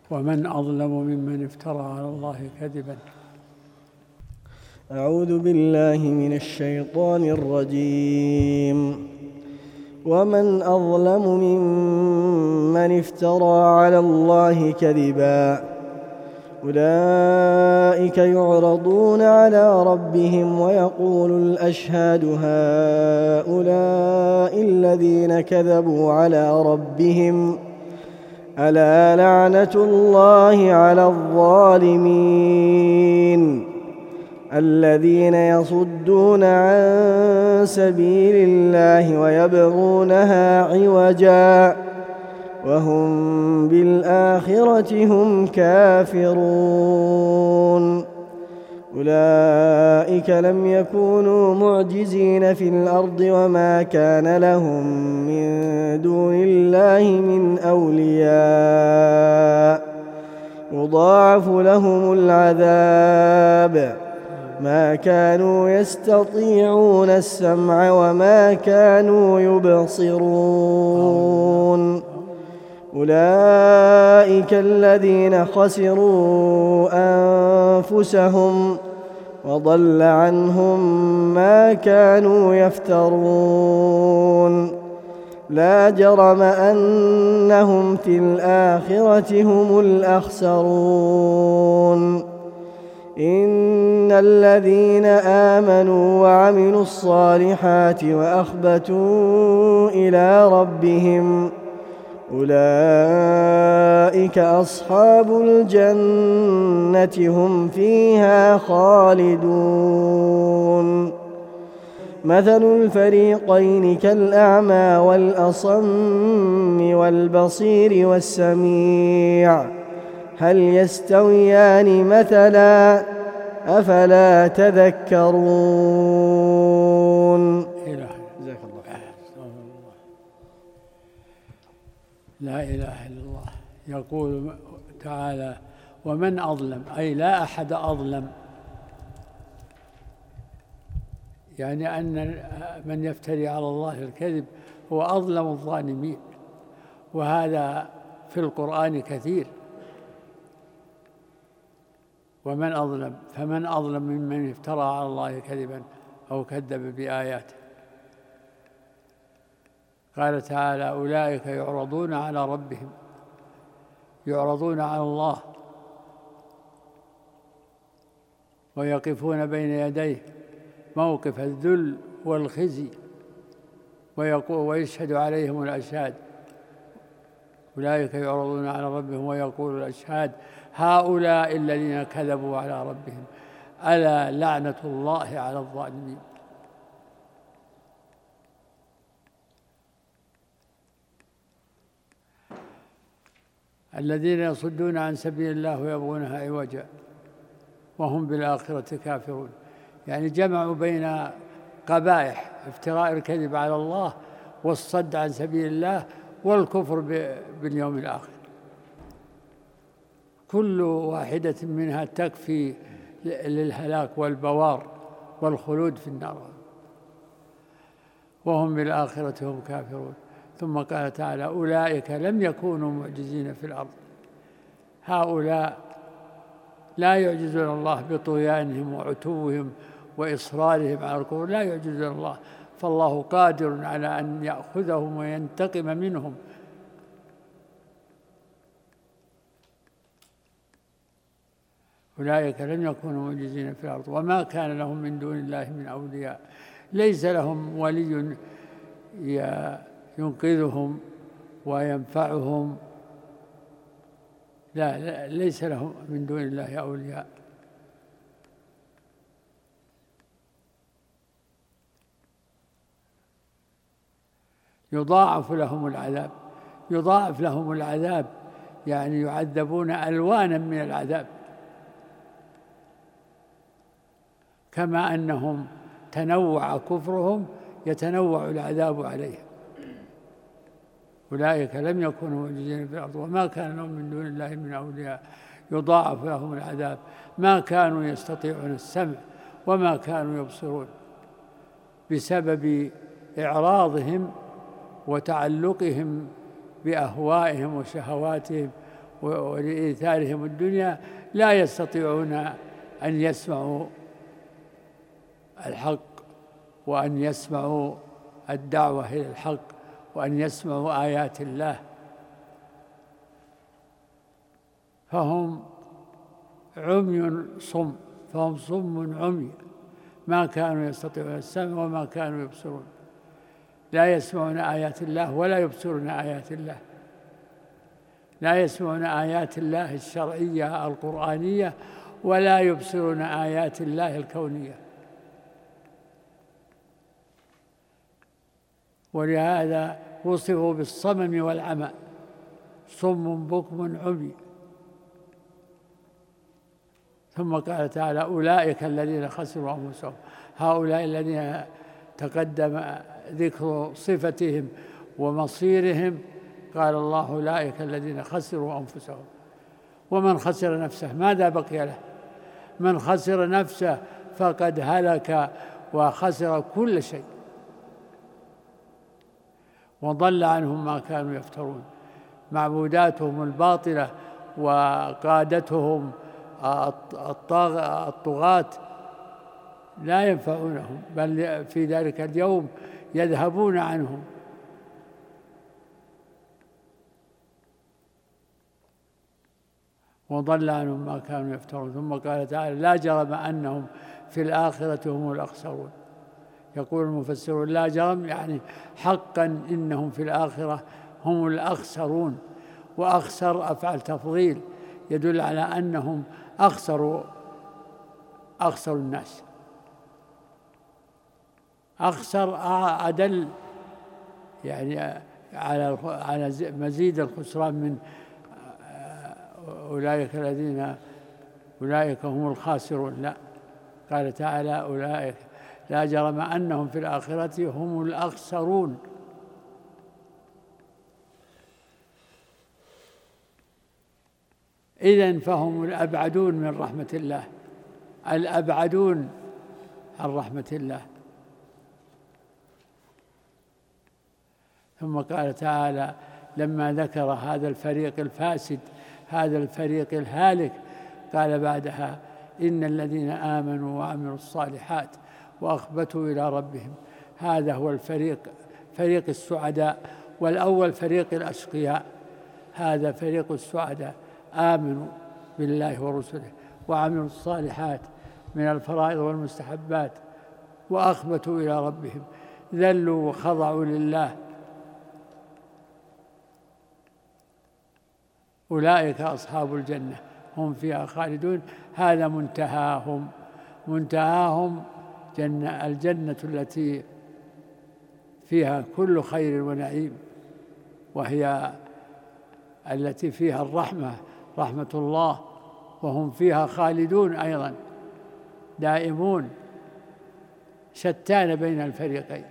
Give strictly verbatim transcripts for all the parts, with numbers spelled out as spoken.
ومن أظلم ممن افترى على الله كذبا. أعوذ بالله من الشيطان الرجيم. ومن أظلم ممن افترى على الله كذبا أولئك يعرضون على ربهم ويقول الأشهاد هؤلاء الذين كذبوا على ربهم ألا لعنة الله على الظالمين الذين يصدون عن سبيل الله ويبغونها عوجا وهم بالآخرة هم كافرون أولئك لم يكونوا معجزين في الأرض وما كان لهم من دون الله من أولياء يضاعف لهم العذاب ما كانوا يستطيعون السمع وما كانوا يبصرون أولئك الذين خسروا أنفسهم وضل عنهم ما كانوا يفترون لا جرم أنهم في الآخرة هم الأخسرون إن الذين آمنوا وعملوا الصالحات وأخبتوا إلى ربهم أولئك أصحاب الجنة هم فيها خالدون مثل الفريقين كالأعمى والأصم والبصير والسميع هل يستويان مثلا أفلا تذكرون. جزاك الله خير. لا إله إلا الله. يقول تعالى ومن أظلم، أي لا أحد أظلم، يعني أن من يفتري على الله الكذب هو أظلم الظالمين، وهذا في القرآن كثير. ومن أظلم، فمن أظلم ممن افترى على الله كذبا أو كذب بآياته. قال تعالى أولئك يعرضون على ربهم، يعرضون على الله ويقفون بين يديه موقف الذل والخزي ويشهد عليهم الأشهاد. أولئك يعرضون على ربهم ويقول الأشهاد هؤلاء الذين كذبوا على ربهم ألا لعنة الله على الظالمين. الذين يصدون عن سبيل الله ويبغونها عوجا وهم بالآخرة كافرون، يعني جمعوا بين قبائح افتراء الكذب على الله والصد عن سبيل الله والكفر باليوم الآخر. كل واحدة منها تكفي للهلاك والبوار والخلود في النار، وهم بالآخرة هم كافرون. ثم قال تعالى أولئك لم يكونوا معجزين في الأرض. هؤلاء لا يعجزون الله بطغيانهم وعتوهم وإصرارهم على الكفر، لا يعجزون الله، فالله قادر على أن يأخذهم وينتقم منهم. أولئك لم يكونوا معجزين في الأرض وما كان لهم من دون الله من أولياء. ليس لهم ولي ينقذهم وينفعهم، لا, لا ليس لهم من دون الله أولياء. يضاعف لهم العذاب، يضاعف لهم العذاب يعني يعذبون ألوانا من العذاب، كما أنهم تنوع كفرهم يتنوع العذاب عليهم. أولئك لم يكونوا معجزين في الأرض وما كان لهم من دون الله من أولياء يضاعف لهم العذاب ما كانوا يستطيعون السمع وما كانوا يبصرون، بسبب إعراضهم وتعلقهم بأهوائهم وشهواتهم ولإيثارهم الدنيا لا يستطيعون أن يسمعوا الحق، وأن يسمعوا الدعوة إلى الحق، وأن يسمعوا آيات الله، فهم عمي صم فهم صم عمي، ما كانوا يستطيعون السمع وما كانوا يبصرون، لا يسمعون آيات الله ولا يبصرون آيات الله، لا يسمعون آيات الله الشرعية القرآنية ولا يبصرون آيات الله الكونية. ولهذا وصفوا بالصمم والعمى، صم بكم عمي. ثم قال تعالى: أولئك الذين خسروا أنفسهم، هؤلاء الذين تقدم ذكر صفتهم ومصيرهم، قال الله: أولئك الذين خسروا أنفسهم. ومن خسر نفسه ماذا بقي له؟ من خسر نفسه فقد هلك وخسر كل شيء، وضل عنهم ما كانوا يفترون. معبوداتهم الباطلة وقادتهم الطغاة لا ينفعونهم، بل في ذلك اليوم يذهبون عنهم. وضل عنهم ما كانوا يفترون. ثم قال تعالى: لا جرم أنهم في الآخرة هم الأخسرون. يقول المفسرون: لا جرم يعني حقا إنهم في الآخرة هم الأخسرون. وأخسر أفعل تفضيل يدل على أنهم أخسروا أخسر الناس، أخسر أدل يعني على على مزيد الخسران من أولئك الذين أولئك هم الخاسرون. لا، قال تعالى: أولئك لا جرم أنهم في الآخرة هم الأخسرون. إذن فهم الأبعدون من رحمة الله، الأبعدون عن رحمة الله. ثم قال تعالى لما ذكر هذا الفريق الفاسد، هذا الفريق الهالك، قال بعدها: إن الذين آمنوا وعملوا الصالحات وأخبتوا إلى ربهم، هذا هو الفريق، فريق السعداء. والأول فريق الأشقياء، هذا فريق السعداء، آمنوا بالله ورسله وعملوا الصالحات من الفرائض والمستحبات وأخبتوا إلى ربهم، ذلوا وخضعوا لله، أولئك أصحاب الجنة هم فيها خالدون. هذا منتهاهم، منتهاهم جنة الجنة التي فيها كل خير ونعيم، وهي التي فيها الرحمة، رحمة الله، وهم فيها خالدون أيضا دائمون. شتان بين الفريقين،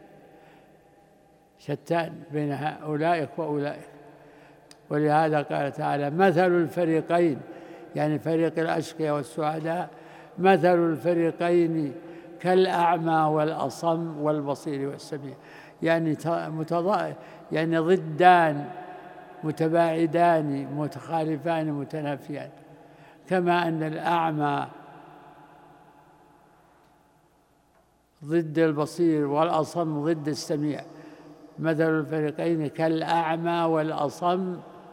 شتان بين أولئك وأولئك. ولهذا قال تعالى: مثل الفريقين، يعني فريق الأشقياء والسعداء، مثل الفريقين كالأعمى والأصم والبصير والسميع، يعني متضا يعني ضدان متباعدان متخالفان متنافيان. كما أن الأعمى ضد البصير والأصم ضد السميع، مثل الفريقين كالأعمى والأصم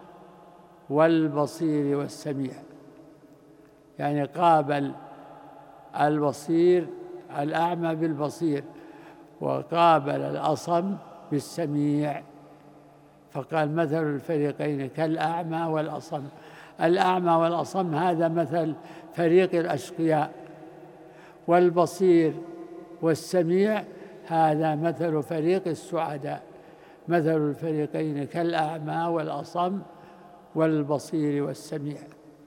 والبصير والسميع، يعني قابل البصير الأعمى بالبصير، وقابل الأصم بالسميع، فقال: مثل الفريقين كالأعمى والأصم. الأعمى والأصم هذا مثل فريق الأشقياء، والبصير والسميع هذا مثل فريق السعداء. مثل الفريقين كالأعمى والأصم والبصير والسميع.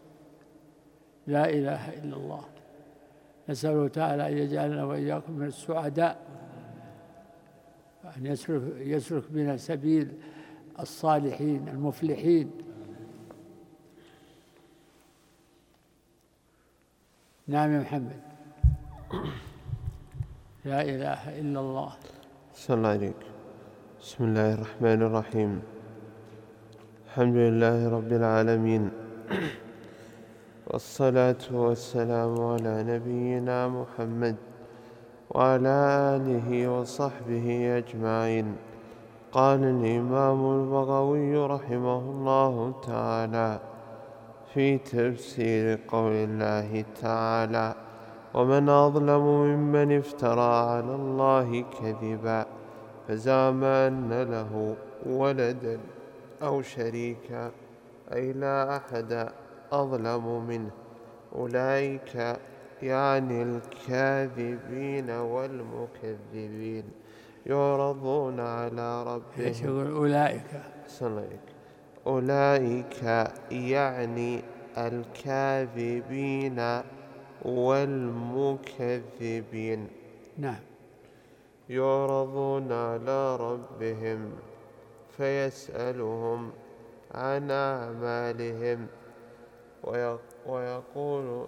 لا إله إلا الله. نسأله تعالى أن يجعلنا وإياكم من السعداء، وأن يسلك, يسلك بنا سبيل الصالحين المفلحين. نعم يا محمد. لا إله إلا الله. صلى الله عليك. بسم الله الرحمن الرحيم. الحمد لله رب العالمين، والصلاة والسلام على نبينا محمد وعلى آله وصحبه أجمعين. قال الإمام البغوي رحمه الله تعالى في تفسير قول الله تعالى: ومن أظلم ممن افترى على الله كذبا فزعم أن له ولدا أو شريكا، أي لا أحد أظلم منه. أولئك يعني الكاذبين والمكذبين يعرضون على ربهم. يقول أولئك أولئك يعني الكاذبين والمكذبين نعم يعرضون على ربهم فيسألهم عن أعمالهم ويقول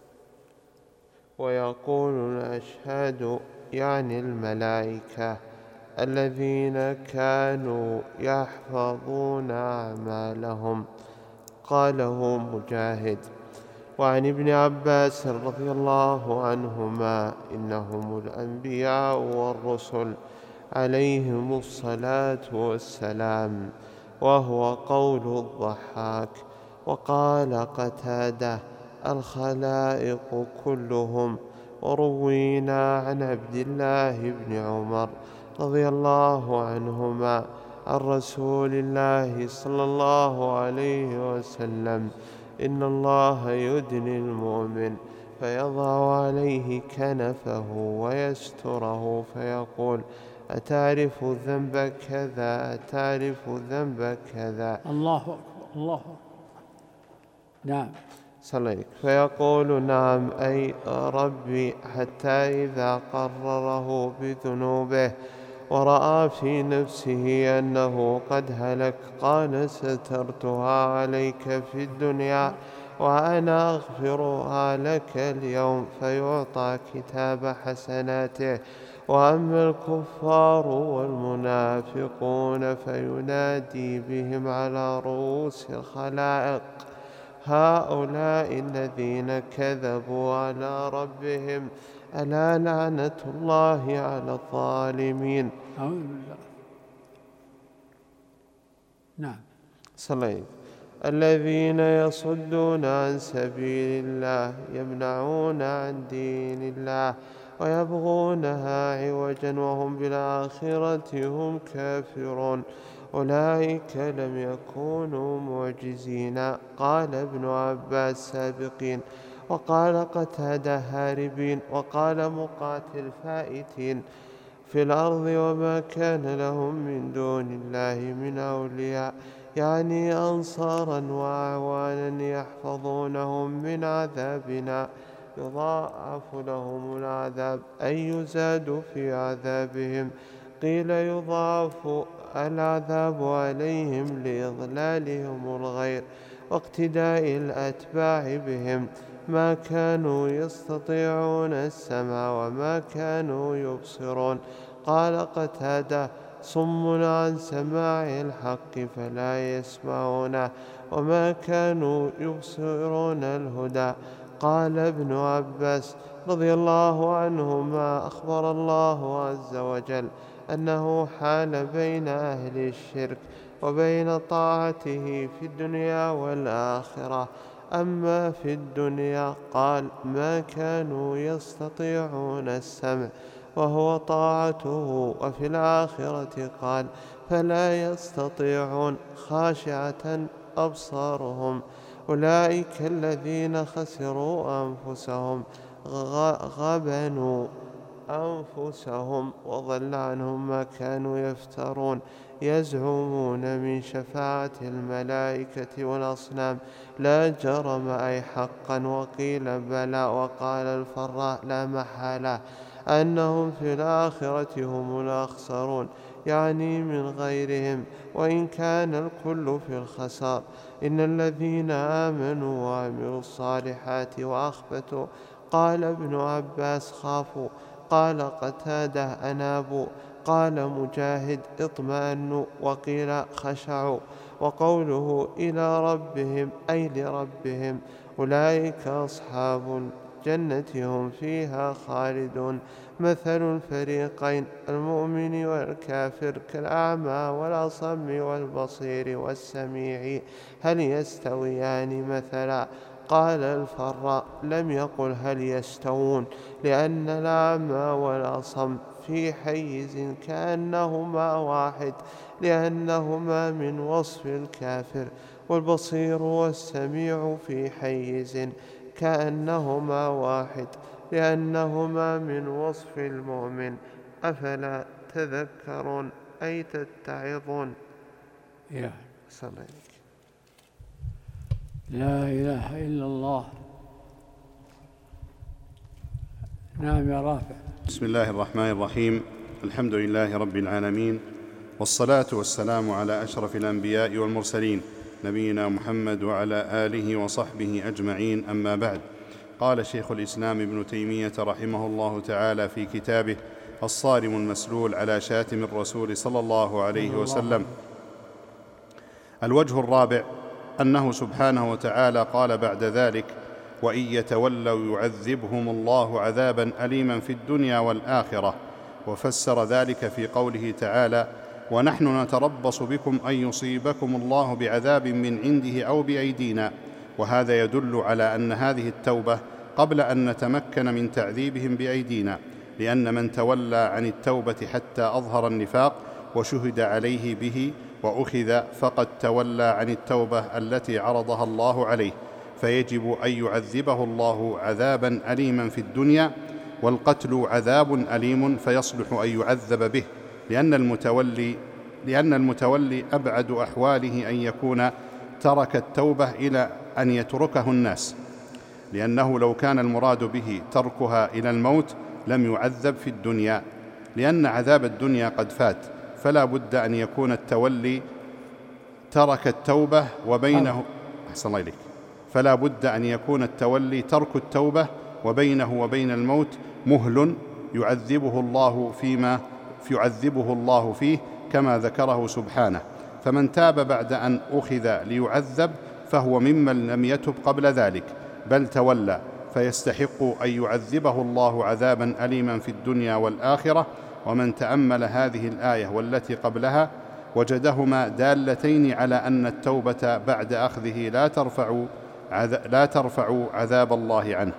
ويقول الأشهاد يعني الملائكة الذين كانوا يحفظون أعمالهم. قاله مجاهد. وعن ابن عباس رضي الله عنهما: إنهم الأنبياء والرسل عليهم الصلاة والسلام. وهو قول الضحاك. وقال قتادة: الخلائق كلهم. وروينا عن عبد الله بن عمر رضي الله عنهما عن رسول الله صلى الله عليه وسلم: إن الله يدني المؤمن فيضع عليه كنفه ويستره فيقول: أتعرف ذنب كذا أتعرف ذنب كذا. الله أكبر الله أكبر. نعم صليك. فيقول: نعم أي ربي، حتى إذا قرره بذنوبه ورأى في نفسه أنه قد هلك قال: سترتها عليك في الدنيا وأنا أغفرها لك اليوم. فيعطى كتاب حسناته. وأما الكفار والمنافقون فينادي بهم على رؤوس الخلائق: هؤلاء الذين كذبوا على ربهم، ألا لعنة الله على الظالمين. نعم صليت. الذين يصدون عن سبيل الله يمنعون عن دين الله ويبغونها عوجا وهم بالآخرة هم كافرون. أولئك لم يكونوا معجزين. قال ابن عباس: سابقين. وقال قتادة: هاربين. وقال مقاتل: فائتين في الأرض وما كان لهم من دون الله من أولياء، يعني أنصارا وأعوانا يحفظونهم من عذابنا. يضاعف لهم العذاب أي يزاد في عذابهم. قيل: يضاعف العذاب عليهم لإضلالهم الغير واقتداء الأتباع بهم. ما كانوا يستطيعون السمع وما كانوا يبصرون. قال قتادة: صم عن سماع الحق فلا يسمعونه وما كانوا يبصرون الهدى. قال ابن عباس رضي الله عنهما: أخبر الله عز وجل أنه حال بين أهل الشرك وبين طاعته في الدنيا والآخرة. أما في الدنيا قال: ما كانوا يستطيعون السمع وهو طاعته. وفي الآخرة قال: فلا يستطيعون خاشعة أبصارهم. أولئك الذين خسروا أنفسهم غبنوا أنفسهم وضل عنهم ما كانوا يفترون. يزعمون من شفاعة الملائكة والأصنام لا جرم أي حقا. وقيل: بلى. وقال الفراء: لا محالة أنهم في الآخرة هم الأخسرون، يعني من غيرهم، وإن كان الكل في الخسار. إن الذين آمنوا وعملوا الصالحات وأخبتوا. قال ابن عباس: خافوا. قال قتادة: أنابوا. قال مجاهد: اطمأنوا. وقيل: خشعوا. وقوله إلى ربهم أي لربهم. أولئك أصحاب الجنة هم فيها خالدون. مثل الفريقين المؤمن والكافر كالأعمى والأصم والبصير والسميع هل يستويان مثلا؟ قال الفراء لم يقل هل يستوون، لأن الأعمى والأصم في حيز كأنهما واحد، لأنهما من وصف الكافر، والبصير والسميع في حيز كأنهما واحد، لأنهما من وصف المؤمن. أفلا تذكرون أي تتعظون. يا صلى الله عليه وسلم. لا إله إلا الله. نعم يا رافع. بسم الله الرحمن الرحيم. الحمد لله رب العالمين، والصلاة والسلام على أشرف الأنبياء والمرسلين نبينا محمد وعلى آله وصحبه أجمعين، أما بعد. قال شيخ الإسلام ابن تيمية رحمه الله تعالى في كتابه الصارم المسلول على شاتم الرسول صلى الله عليه وسلم: الوجه الرابع أنه سبحانه وتعالى قال بعد ذلك: وإن يتولوا يعذبهم الله عذابا أليما في الدنيا والآخرة. وفسر ذلك في قوله تعالى: ونحن نتربص بكم أن يصيبكم الله بعذاب من عنده أو بأيدينا. وهذا يدل على أن هذه التوبة قبل أن نتمكن من تعذيبهم بأيدينا، لأن من تولى عن التوبة حتى أظهر النفاق وشهد عليه به وأخذ فقد تولى عن التوبة التي عرضها الله عليه، فيجب أن يعذبه الله عذابا أليما في الدنيا، والقتل عذاب أليم فيصلح أن يعذب به، لأن المتولي, لأن المتولي أبعد أحواله أن يكون ترك التوبة إلى أن يتركه الناس، لأنه لو كان المراد به تركها إلى الموت لم يعذب في الدنيا، لأن عذاب الدنيا قد فات، فلا بد أن يكون التولي ترك التوبة وبينه أحسن الله إليك فلا بد أن يكون التولي ترك التوبة وبينه وبين الموت مهل يعذبه الله فيما يعذبه الله فيه كما ذكره سبحانه. فمن تاب بعد أن أخذ ليعذب فهو ممن لم يتب قبل ذلك بل تولى، فيستحق أن يعذبه الله عذابا أليما في الدنيا والآخرة. ومن تأمل هذه الآية والتي قبلها وجدهما دالتين على أن التوبة بعد أخذه لا ترفع لا ترفع عذاب الله عنه.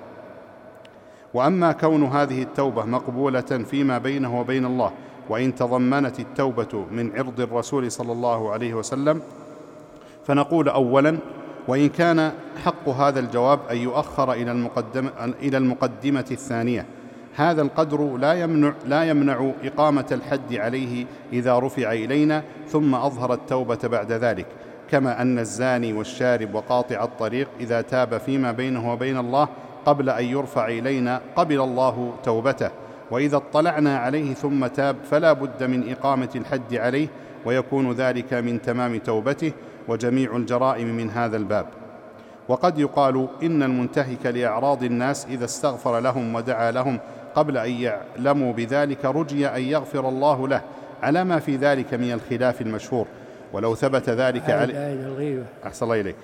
وأما كون هذه التوبة مقبولة فيما بينه وبين الله، وإن تضمنت التوبة من عرض الرسول صلى الله عليه وسلم، فنقول أولا: وإن كان حق هذا الجواب أن يؤخر إلى المقدمة, إلى المقدمة الثانية، هذا القدر لا يمنع, لا يمنع إقامة الحد عليه إذا رفع إلينا ثم أظهر التوبة بعد ذلك، كما أن الزاني والشارب وقاطع الطريق إذا تاب فيما بينه وبين الله قبل أن يرفع إلينا قبل الله توبته، وإذا اطلعنا عليه ثم تاب فلا بد من إقامة الحد عليه، ويكون ذلك من تمام توبته، وجميع الجرائم من هذا الباب. وقد يقال إن المنتهك لأعراض الناس إذا استغفر لهم ودعا لهم قبل أن يعلموا بذلك رجي أن يغفر الله له، على ما في ذلك من الخلاف المشهور. ولو ثبت ذلك عليه أحسن الله إليك.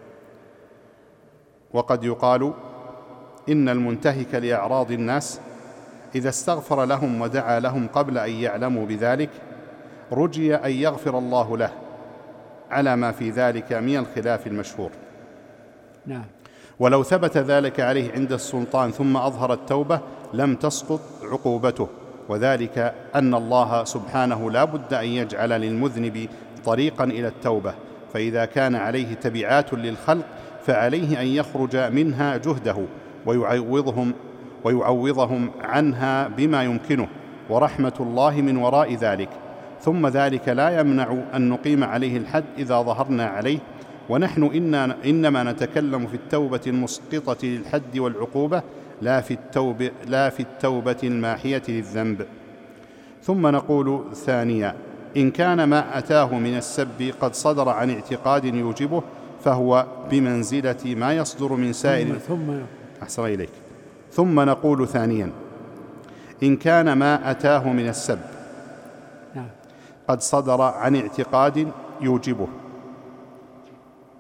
وقد يقال إن المنتهك لأعراض الناس إذا استغفر لهم ودعا لهم قبل أن يعلموا بذلك رجي أن يغفر الله له، على ما في ذلك من الخلاف المشهور. نعم. ولو ثبت ذلك عليه عند السلطان ثم أظهر التوبة لم تسقط عقوبته، وذلك أن الله سبحانه لا بد أن يجعل للمذنب طريقا إلى التوبة، فإذا كان عليه تبعات للخلق فعليه أن يخرج منها جهده ويعوضهم, ويعوضهم عنها بما يمكنه، ورحمة الله من وراء ذلك. ثم ذلك لا يمنع أن نقيم عليه الحد إذا ظهرنا عليه، ونحن إننا إنما نتكلم في التوبة المسقطة للحد والعقوبة، لا في التوبة, لا في التوبة الماحية للذنب. ثم نقول ثانيا: إن كان ما أتاه من السب قد صدر عن اعتقاد يوجبه فهو بمنزلة ما يصدر من سائر ثم أحسن إليك. ثم نقول ثانيا: إن كان ما أتاه من السب قد صدر عن اعتقاد يوجبه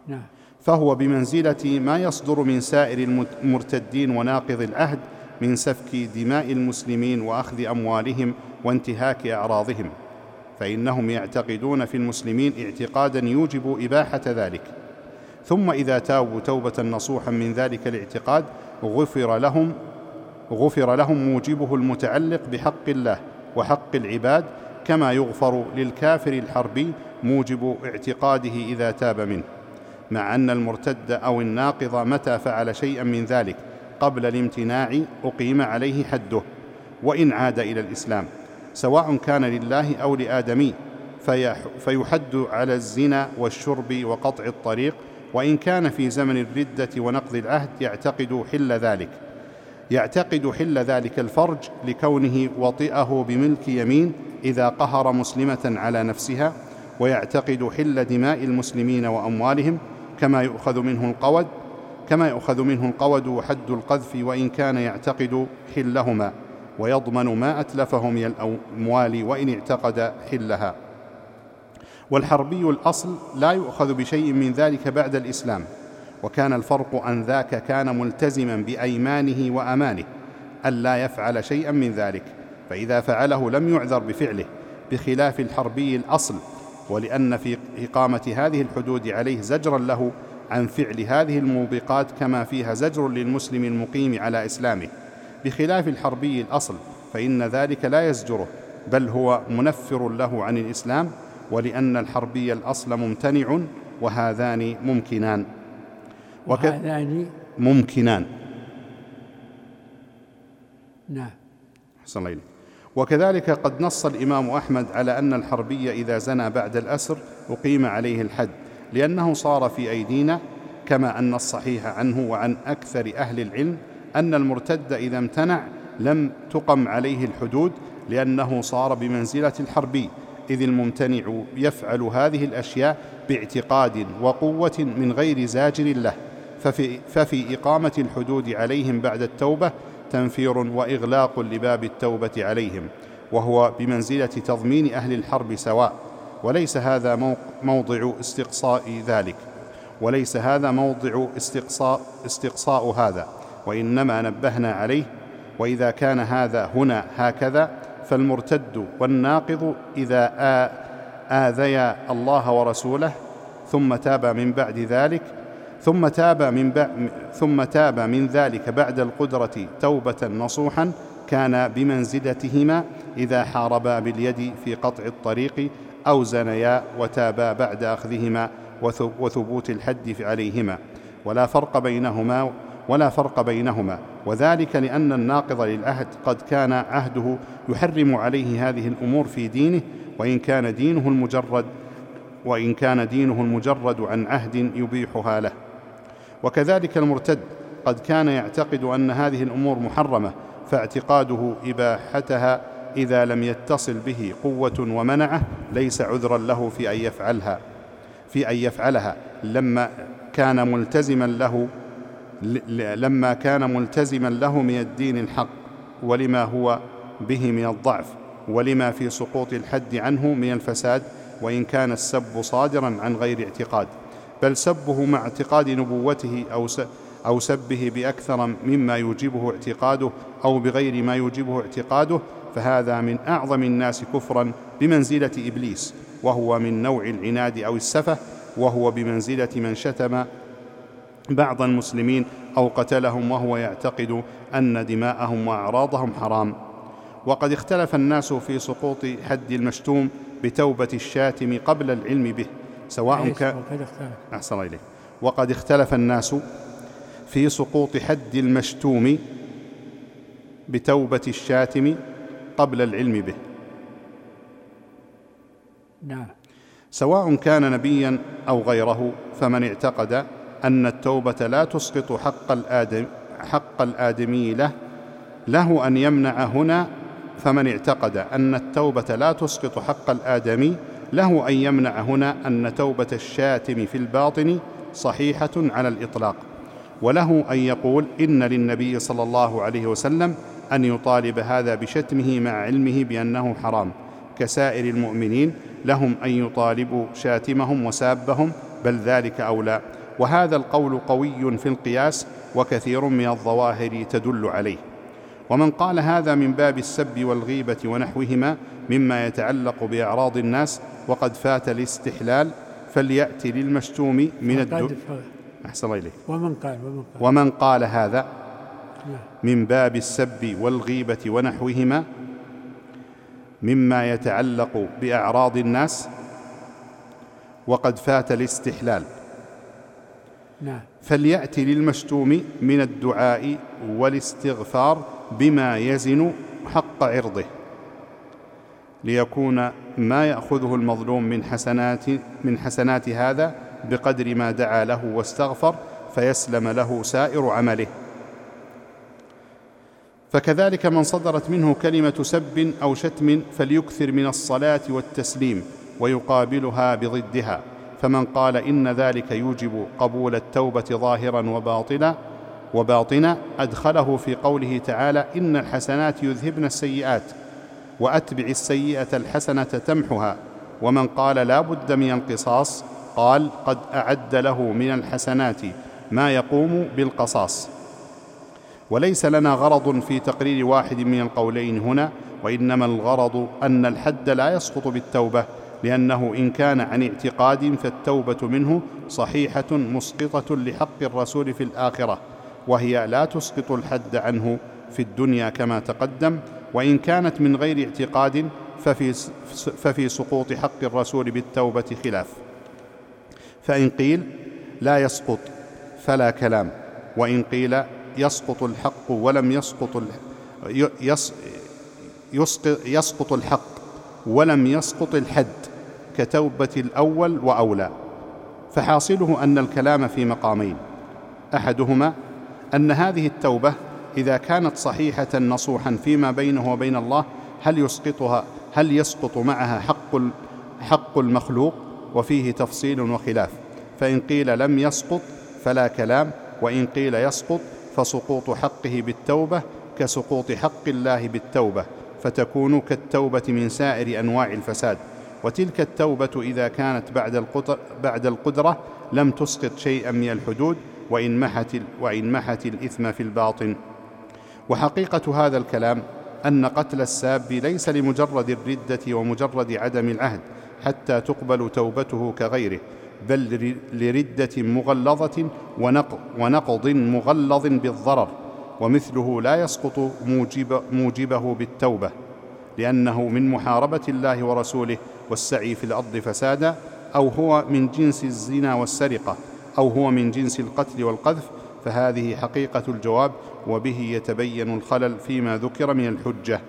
نعم. فهو بمنزلة ما يصدر من سائر المرتدين وناقض العهد من سفك دماء المسلمين وأخذ أموالهم وانتهاك أعراضهم، فإنهم يعتقدون في المسلمين اعتقادا يوجب إباحة ذلك، ثم إذا تابوا توبة نصوحا من ذلك الاعتقاد غفر لهم غفر لهم موجبه المتعلق بحق الله وحق العباد، كما يغفر للكافر الحربي موجب اعتقاده إذا تاب منه، مع أن المرتد أو الناقض متى فعل شيئا من ذلك قبل الامتناع أقيم عليه حده وإن عاد إلى الإسلام، سواء كان لله أو لآدمي، فيحد على الزنا والشرب وقطع الطريق، وإن كان في زمن الردة ونقض العهد يعتقد حل ذلك يعتقد حل ذلك الفرج لكونه وطئه بملك يمين إذا قهر مسلمة على نفسها، ويعتقد حل دماء المسلمين وأموالهم كما يؤخذ منه القود كما يؤخذ منه القود وحد القذف، وإن كان يعتقد حلهما، ويضمن ما أتلفه من الأموال وإن اعتقد حلها. والحربي الأصل لا يؤخذ بشيء من ذلك بعد الإسلام، وكان الفرق أن ذاك كان ملتزما بأيمانه وأمانه ألا يفعل شيئا من ذلك، فإذا فعله لم يعذر بفعله، بخلاف الحربي الأصل، ولأن في إقامة هذه الحدود عليه زجرا له عن فعل هذه الموبقات، كما فيها زجر للمسلم المقيم على إسلامه، بخلاف الحربي الأصل فإن ذلك لا يزجره، بل هو منفر له عن الإسلام، ولأن الحربي الأصل ممتنع وهذان ممكنان وك... وهذان ممكنان نعم. أحسن الله إليك. وكذلك قد نص الإمام أحمد على أن الحربي إذا زنى بعد الأسر أقيم عليه الحد، لأنه صار في أيدينا، كما أن الصحيح عنه وعن أكثر أهل العلم أن المرتد إذا امتنع لم تقم عليه الحدود، لأنه صار بمنزلة الحربي، إذ الممتنع يفعل هذه الأشياء باعتقاد وقوة من غير زاجر له، ففي, ففي إقامة الحدود عليهم بعد التوبة تنفير وإغلاق لباب التوبة عليهم، وهو بمنزلة تضمين أهل الحرب سواء، وليس هذا موضع استقصاء ذلك وليس هذا موضع استقصاء, استقصاء هذا، وإنما نبهنا عليه. وإذا كان هذا هنا هكذا، فالمرتد والناقض إذا آذيا الله ورسوله ثم تاب من بعد ذلك ثم تاب من بعد ثم تاب من ذلك بعد القدرة توبة نصوحا، كان بمنزلتهما إذا حاربا باليد في قطع الطريق أو زنيا وتابا بعد أخذهما وثبوت الحد عليهما، ولا فرق بينهما ولا فرق بينهما وذلك لأن الناقض للعهد قد كان عهده يحرم عليه هذه الأمور في دينه، وإن كان دينه المجرد وإن كان دينه المجرد عن عهد يبيحها له. وكذلك المرتد قد كان يعتقد أن هذه الأمور محرمة، فاعتقاده إباحتها إذا لم يتصل به قوة ومنعه ليس عذرا له في أن يفعلها في أن يفعلها لما كان ملتزما له لما كان ملتزما له من الدين الحق، ولما هو به من الضعف، ولما في سقوط الحد عنه من الفساد، وإن كان السب صادرا عن غير اعتقاد، بل سبه مع اعتقاد نبوته أو أو سبه بأكثر مما يوجبه اعتقاده أو بغير ما يوجبه اعتقاده، فهذا من أعظم الناس كفرا بمنزلة إبليس، وهو من نوع العناد أو السفه، وهو بمنزلة من شتم بعض المسلمين أو قتلهم وهو يعتقد أن دماءهم وأعراضهم حرام. وقد اختلف الناس في سقوط حد المشتوم بتوبة الشاتم قبل العلم به، سواء كان أحسن إليه. وقد اختلف الناس في سقوط حد المشتوم بتوبة الشاتم قبل العلم به، نعم، سواء كان نبيا أو غيره، فمن اعتقد أن التوبة لا تسقط حق الآدم حق الآدمي له له أن يمنع هنا فمن اعتقد أن التوبة لا تسقط حق الآدمي له أن يمنع هنا أن توبة الشاتم في الباطن صحيحة على الإطلاق، وله أن يقول إن للنبي صلى الله عليه وسلم أن يطالب هذا بشتمه مع علمه بأنه حرام، كسائر المؤمنين لهم أن يطالبوا شاتمهم وسابهم، بل ذلك أولى. وهذا القول قوي في القياس وكثير من الظواهر تدل عليه. ومن قال هذا من باب السب والغيبة ونحوهما مما يتعلق بأعراض الناس وقد فات الاستحلال فليأتي للمشتوم من الدعاء. أحسن إليه. ومن قال ومن قال, ومن قال هذا من باب السب والغيبة ونحوهما مما يتعلق بأعراض الناس وقد فات الاستحلال نعم. فليأتي للمشتوم من الدعاء والاستغفار بما يزن حق عرضه ليكون ما يأخذه المظلوم من حسنات من حسنات هذا بقدر ما دعا له واستغفر فيسلم له سائر عمله. فكذلك من صدرت منه كلمة سب أو شتم فليكثر من الصلاة والتسليم ويقابلها بضدها. فمن قال إن ذلك يوجب قبول التوبة ظاهرا وباطنا وباطنا أدخله في قوله تعالى إن الحسنات يذهبن السيئات وأتبع السيئة الحسنة تمحها. ومن قال لا بد من القصاص قال قد أعد له من الحسنات ما يقوم بالقصاص. وليس لنا غرض في تقرير واحد من القولين هنا، وإنما الغرض أن الحد لا يسقط بالتوبة، لأنه إن كان عن اعتقاد فالتوبة منه صحيحة مسقطة لحق الرسول في الآخرة، وهي لا تسقط الحد عنه في الدنيا كما تقدم. وإن كانت من غير اعتقاد ففي, ففي سقوط حق الرسول بالتوبة خلاف. فإن قيل لا يسقط فلا كلام، وإن قيل يسقط الحق ولم يسقط يسقط الحق ولم يسقط الحد كتوبة الأول وأولى. فحاصله أن الكلام في مقامين: أحدهما أن هذه التوبة إذا كانت صحيحة نصوحا فيما بينه وبين الله هل يسقطها هل يسقط معها حق حق المخلوق، وفيه تفصيل وخلاف. فإن قيل لم يسقط فلا كلام، وإن قيل يسقط فسقوط حقه بالتوبة كسقوط حق الله بالتوبة، فتكون كالتوبة من سائر أنواع الفساد. وتلك التوبة إذا كانت بعد القدرة لم تسقط شيئا من الحدود، وإن محت, وإن محت الإثم في الباطن. وحقيقة هذا الكلام أن قتل الساب ليس لمجرد الردة ومجرد عدم العهد حتى تقبل توبته كغيره، بل لردة مغلظة ونقض مغلظ بالضرر، ومثله لا يسقط موجب موجبه بالتوبة، لأنه من محاربة الله ورسوله والسعي في الأرض فسادا، أو هو من جنس الزنا والسرقة، أو هو من جنس القتل والقذف. فهذه حقيقة الجواب، وبه يتبين الخلل فيما ذكر من الحجة.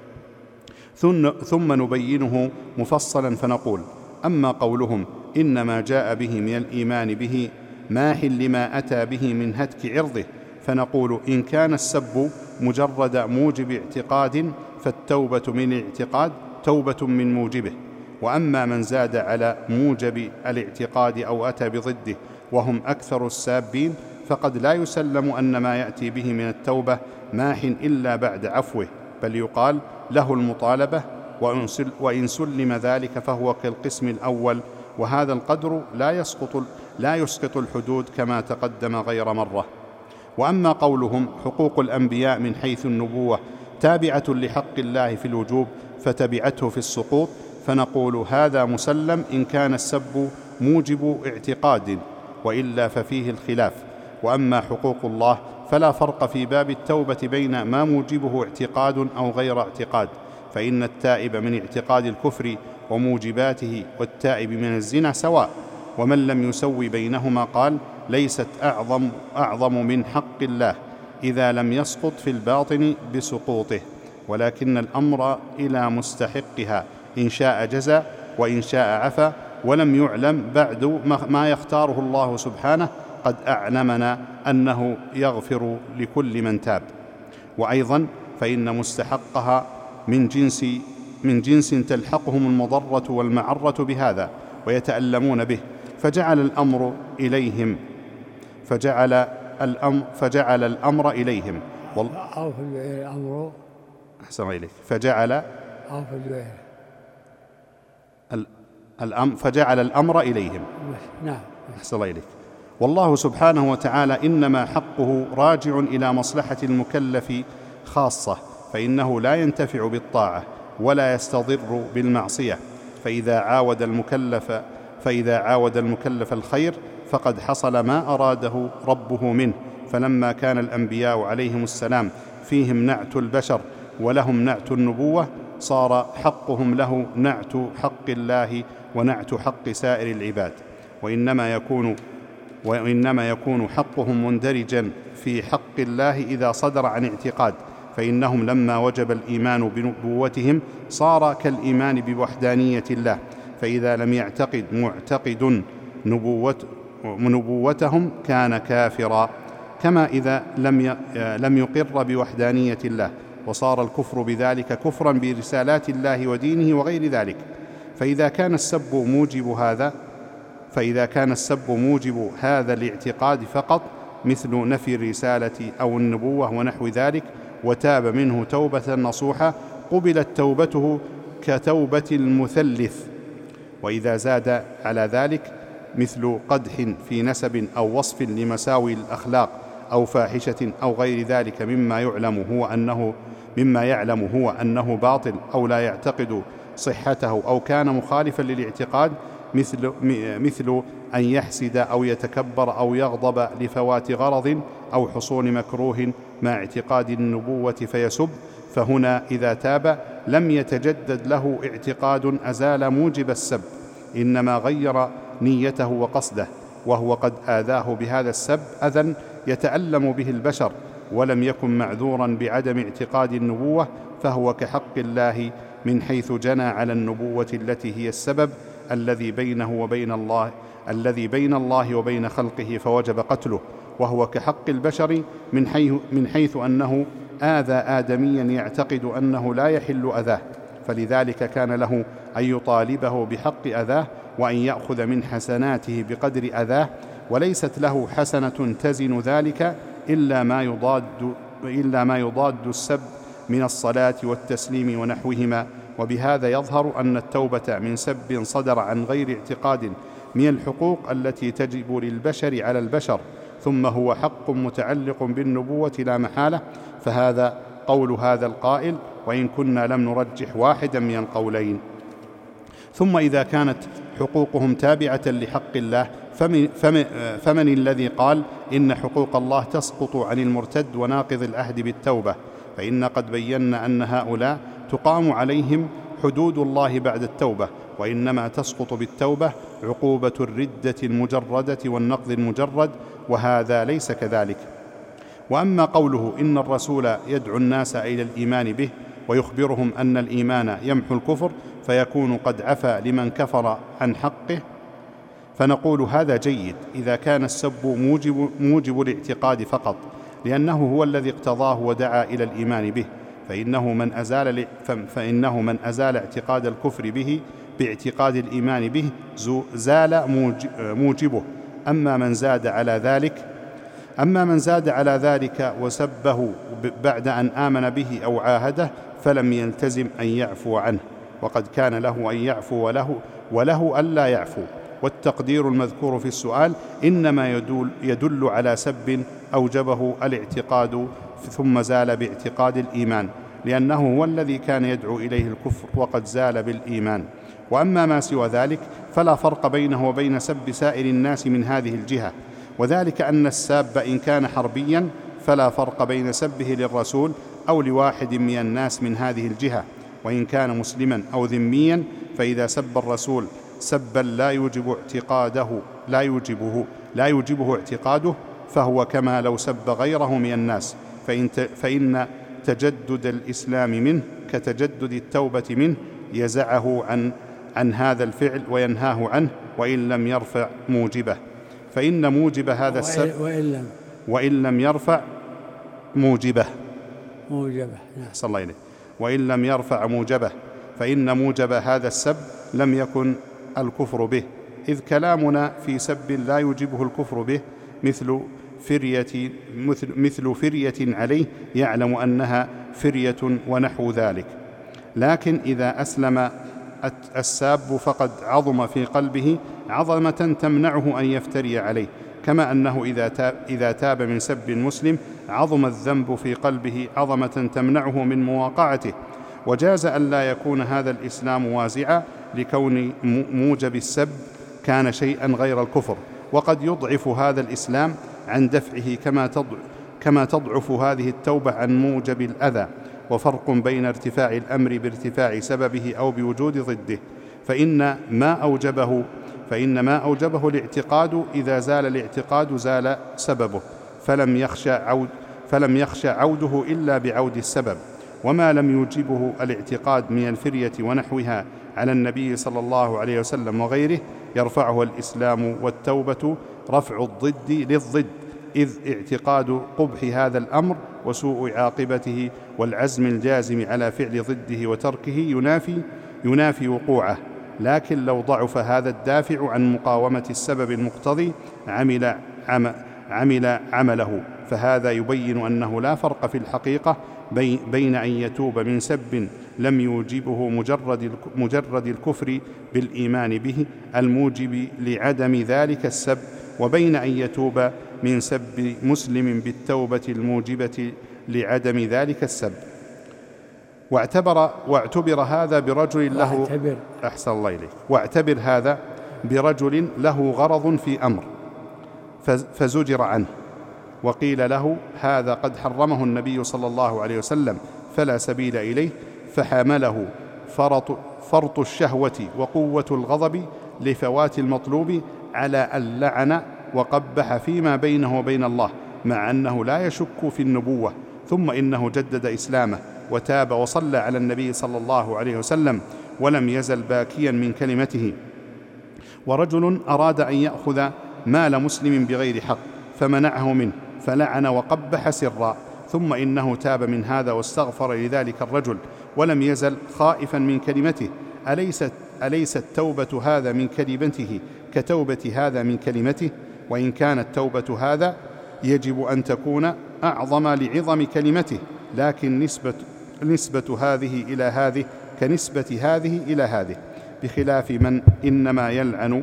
ثم نبينه مفصلا فنقول: أما قولهم إنما جاء به من الإيمان به ماح لما أتى به من هتك عرضه، فنقول: إن كان السب مجرد موجب اعتقاد فالتوبة من الاعتقاد توبة من موجبه. وأما من زاد على موجب الاعتقاد أو أتى بضده وهم أكثر السابين فقد لا يسلم أن ما يأتي به من التوبة ماح إلا بعد عفوه، بل يقال له المطالبة، وإن سلم ذلك فهو كالقسم الأول، وهذا القدر لا يسقط لا يسقط الحدود كما تقدم غير مرة. وأما قولهم حقوق الأنبياء من حيث النبوة تابعة لحق الله في الوجوب فتبعته في السقوط، فنقول هذا مسلم إن كان السب موجب اعتقاد، وإلا ففيه الخلاف. وأما حقوق الله فلا فرق في باب التوبة بين ما موجبه اعتقاد أو غير اعتقاد، فإن التائب من اعتقاد الكفر وموجباته والتائب من الزنا سواء. ومن لم يسوي بينهما قال: ليست أعظم, أعظم من حق الله إذا لم يسقط في الباطن بسقوطه، ولكن الأمر إلى مستحقها، إن شاء جزى وإن شاء عفا، ولم يعلم بعد ما يختاره الله سبحانه. قد أعلمنا أنه يغفر لكل من تاب. وأيضا فإن مستحقها من جنس من جنس تلحقهم المضرة والمعرة بهذا ويتألمون به، فجعل الأمر إليهم فجعل الأمر فجعل الأمر إليهم وال... أو في الأمر أحسن إليك فجعل أو في الأمر فجعل الأمر إليهم. نعم. أحسن إليك. والله سبحانه وتعالى إنما حقه راجع إلى مصلحة المكلف خاصة، فإنه لا ينتفع بالطاعة ولا يستضر بالمعصية، فإذا عاود المكلف فإذا عاود المكلف الخير فقد حصل ما أراده ربه منه. فلما كان الأنبياء عليهم السلام فيهم نعت البشر ولهم نعت النبوة، صار حقهم له نعت حق الله ونعت حق سائر العباد، وإنما يكون وإنما يكون حقهم مندرجا في حق الله إذا صدر عن اعتقاد، فإنهم لما وجب الإيمان بنبوتهم صار كالإيمان بوحدانية الله، فإذا لم يعتقد معتقد نبوت نبوتهم كان كافرا، كما إذا لم لم يقر بوحدانية الله، وصار الكفر بذلك كفرا برسالات الله ودينه وغير ذلك. فإذا كان السب موجب هذا فإذا كان السب موجب هذا الاعتقاد فقط، مثل نفي الرسالة أو النبوة ونحو ذلك، وتاب منه توبة نصوحة قبلت توبته كتوبة المثلث. وإذا زاد على ذلك مثل قدح في نسب أو وصف لمساوي الأخلاق أو فاحشة أو غير ذلك مما يعلم هو أنه مما يعلم هو أنه باطل أو لا يعتقد صحته أو كان مخالفا للاعتقاد، مثل مثل أن يحسد أو يتكبر أو يغضب لفوات غرض أو حصول مكروه مع اعتقاد النبوة فيسب، فهنا إذا تاب لم يتجدد له اعتقاد أزال موجب السب، إنما غير نيته وقصده، وهو قد آذاه بهذا السب أذى يتألم به البشر، ولم يكن معذورا بعدم اعتقاد النبوة، فهو كحق الله من حيث جنى على النبوة التي هي السبب الذي بينه وبين الله الذي بين الله وبين خلقه فوجب قتله، وهو كحق البشر من حيث, من حيث أنه آذى آدميا يعتقد أنه لا يحل أذاه، فلذلك كان له أن يطالبه بحق أذاه وأن يأخذ من حسناته بقدر أذاه، وليست له حسنة تزن ذلك إلا ما يضاد إلا ما يضاد السب من الصلاة والتسليم ونحوهما. وبهذا يظهر أن التوبة من سب صدر عن غير اعتقاد من الحقوق التي تجب للبشر على البشر، ثم هو حق متعلق بالنبوة لا محالة، فهذا قول هذا القائل، وإن كنا لم نرجح واحدا من القولين. ثم إذا كانت حقوقهم تابعة لحق الله، فمن, فمن, فمن الذي قال إن حقوق الله تسقط عن المرتد وناقض العهد بالتوبة؟ فإن قد بينا أن هؤلاء تقام عليهم حدود الله بعد التوبة، وإنما تسقط بالتوبة عقوبة الردة المجردة والنقض المجرد، وهذا ليس كذلك. وأما قوله إن الرسول يدعو الناس إلى الإيمان به ويخبرهم أن الإيمان يمحو الكفر فيكون قد عفى لمن كفر عن حقه، فنقول هذا جيد إذا كان السب موجب, موجب الاعتقاد فقط، لأنه هو الذي اقتضاه ودعا إلى الإيمان به، فإنه من أزال, فإنه من أزال اعتقاد الكفر به باعتقاد الإيمان به زال موجبه. أما من زاد على ذلك أما من زاد على ذلك وسبه بعد أن آمن به أو عاهده فلم يلتزم أن يعفو عنه، وقد كان له أن يعفو وله, وله ألا يعفو. والتقدير المذكور في السؤال إنما يدل, يدل على سب أوجبه الاعتقاد ثم زال باعتقاد الإيمان، لأنه هو الذي كان يدعو إليه الكفر وقد زال بالإيمان. وأما ما سوى ذلك فلا فرق بينه وبين سب سائر الناس من هذه الجهة، وذلك أن الساب إن كان حربيا فلا فرق بين سبه للرسول أو لواحد من الناس من هذه الجهة، وإن كان مسلما أو ذميا فإذا سب الرسول سبا لا يوجب اعتقاده لا يوجبه لا يوجبه اعتقاده فهو كما لو سب غيره من الناس، فإن, فإن تجدد الإسلام منه كتجدد التوبة منه يزعه عن, عن هذا الفعل وينهاه عنه وإن لم يرفع موجبه، فإن موجب هذا السب وإن لم, وإن لم يرفع موجبه موجبه صلى الله عليه وإن لم يرفع موجبه، فإن موجب هذا السب لم يكن الكفر به، إذ كلامنا في سب لا يوجبه الكفر به مثل فرية, مثل, مثل فرية عليه يعلم أنها فرية ونحو ذلك. لكن إذا أسلم الساب فقد عظم في قلبه عظمة تمنعه أن يفتري عليه، كما أنه إذا تاب, إذا تاب من سب المسلم عظم الذنب في قلبه عظمة تمنعه من مواقعته. وجاز أن لا يكون هذا الإسلام وازعا لكون موجب السب كان شيئا غير الكفر، وقد يضعف هذا الإسلام عن دفعه كما كما تضعف هذه التوبة عن موجب الأذى. وفرق بين ارتفاع الأمر بارتفاع سببه أو بوجود ضده، فإن ما أوجبه فإن ما أوجبه الاعتقاد إذا زال الاعتقاد زال سببه، فلم يخشى عود فلم يخشى عوده إلا بعود السبب. وما لم يوجبه الاعتقاد من الفرية ونحوها على النبي صلى الله عليه وسلم وغيره يرفعه الإسلام والتوبة رفع الضد للضد، إذ اعتقاد قبح هذا الأمر وسوء عاقبته والعزم الجازم على فعل ضده وتركه ينافي ينافي وقوعه. لكن لو ضعف هذا الدافع عن مقاومة السبب المقتضي عمل عم عمل عمله، فهذا يبين أنه لا فرق في الحقيقة بين أن يتوب من سب لم يوجبه مجرد مجرد الكفر بالإيمان به الموجب لعدم ذلك السب، وبين أن يتوب من سب مسلم بالتوبة الموجبة لعدم ذلك السب. واعتبر واعتبر هذا برجل له واعتبر أحسن الله إليك واعتبر هذا برجل له غرض في أمر فزجر عنه، وقيل له هذا قد حرمه النبي صلى الله عليه وسلم فلا سبيل إليه، فحمله فرط, فرط الشهوة وقوة الغضب لفوات المطلوب على أن لعن وقبح فيما بينه وبين الله، مع أنه لا يشك في النبوة. ثم إنه جدد إسلامه وتاب وصلى على النبي صلى الله عليه وسلم ولم يزل باكيا من كلمته. ورجل أراد أن يأخذ مال مسلم بغير حق فمنعه منه فلعن وقبح سرا، ثم إنه تاب من هذا واستغفر لذلك الرجل ولم يزل خائفا من كلمته. أليست, أليست توبة هذا من كلمته كتوبة هذا من كلمته؟ وإن كانت توبة هذا يجب أن تكون أعظم لعظم كلمته، لكن نسبة, نسبة هذه إلى هذه كنسبة هذه إلى هذه، بخلاف من إنما يلعن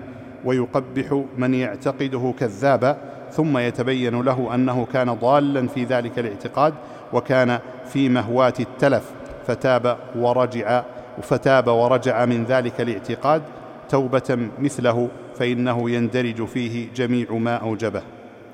ويقبح من يعتقده كذابا ثم يتبين له أنه كان ضالا في ذلك الاعتقاد وكان في مهوات التلف فتاب ورجع فتاب ورجع من ذلك الاعتقاد توبة مثله، فإنه يندرج فيه جميع ما أوجبه.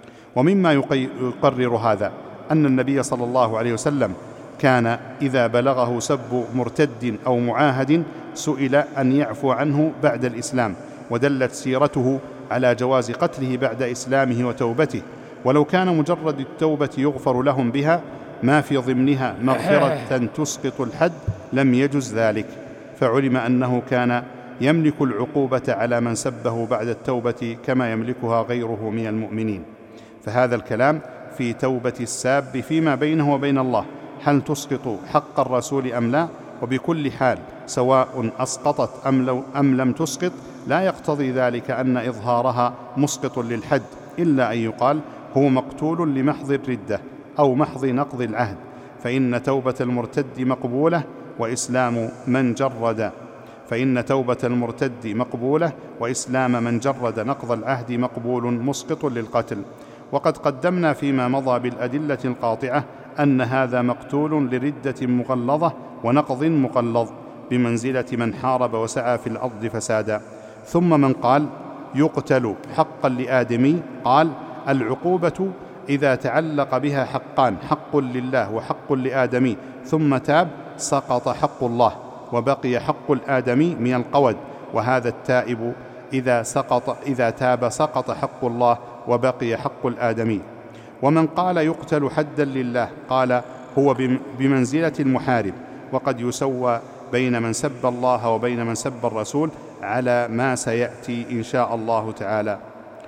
ومما يقرر هذا أن النبي صلى الله عليه وسلم كان إذا بلغه سب مرتد أو معاهد سئل أن يعفو عنه بعد الإسلام، ودلت سيرته على جواز قتله بعد إسلامه وتوبته. ولو كان مجرد التوبة يغفر لهم بها ما في ضمنها مغفرة تسقط الحد لم يجز ذلك، فعلم أنه كان يملك العقوبة على من سبه بعد التوبة كما يملكها غيره من المؤمنين. فهذا الكلام في توبة الساب فيما بينه وبين الله، هل تسقط حق الرسول أم لا؟ وبكل حال سواء أسقطت أم, لو أم لم تسقط لا يقتضي ذلك أن إظهارها مسقط للحد، إلا أن يقال هو مقتول لمحض الردة أو محض نقض العهد، فإن توبة المرتد مقبولة وإسلام من جرد فإن توبة المرتد مقبولة وإسلام من جرد نقض العهد مقبول مسقط للقتل. وقد قدمنا فيما مضى بالأدلة القاطعة أن هذا مقتول لردة مغلظة ونقض مقلظ بمنزلة من حارب وسعى في الأرض فسادا. ثم من قال يقتل حقا لآدمي قال العقوبة إذا تعلق بها حقان، حق لله وحق لآدمي، ثم تاب سقط حق الله وبقي حق الآدمي من القود، وهذا التائب إذا سقط إذا تاب سقط حق الله وبقي حق الآدمي. ومن قال يقتل حدا لله قال هو بمنزلة المحارب، وقد يسوى بين من سب الله وبين من سب الرسول على ما سيأتي إن شاء الله تعالى.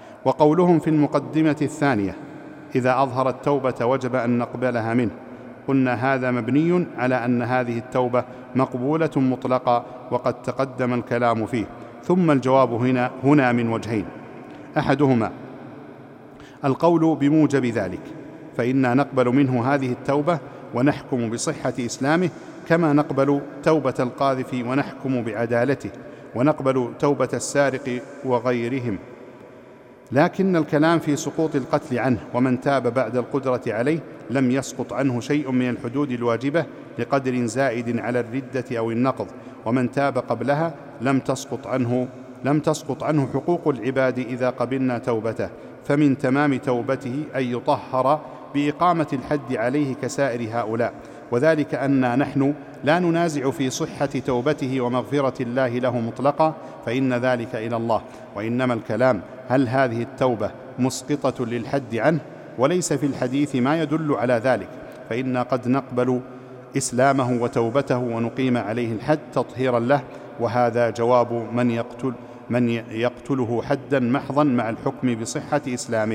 وقولهم في المقدمة الثانية إذا أظهر التوبة وجب أن نقبلها منه، قلنا هذا مبني على أن هذه التوبة مقبولة مطلقة وقد تقدم الكلام فيه. ثم الجواب هنا, هنا من وجهين: أحدهما القول بموجب ذلك، فإنا نقبل منه هذه التوبة ونحكم بصحة إسلامه كما نقبل توبة القاذف ونحكم بعدالته، ونقبل توبة السارق وغيرهم. لكن الكلام في سقوط القتل عنه، ومن تاب بعد القدرة عليه لم يسقط عنه شيء من الحدود الواجبة لقدر زائد على الردة أو النقض، ومن تاب قبلها لم تسقط عنه لم تسقط عنه حقوق العباد إذا قبلنا توبته، فمن تمام توبته أن يطهر بإقامة الحد عليه كسائر هؤلاء، وذلك أننا نحن لا ننازع في صحة توبته ومغفرة الله له مطلقا، فإن ذلك إلى الله، وإنما الكلام هل هذه التوبة مسقطة للحد عنه، وليس في الحديث ما يدل على ذلك، فإنا قد نقبل إسلامه وتوبته ونقيم عليه الحد تطهيرا له، وهذا جواب من يقتل من يقتله حدا محضا مع الحكم بصحة إسلامه.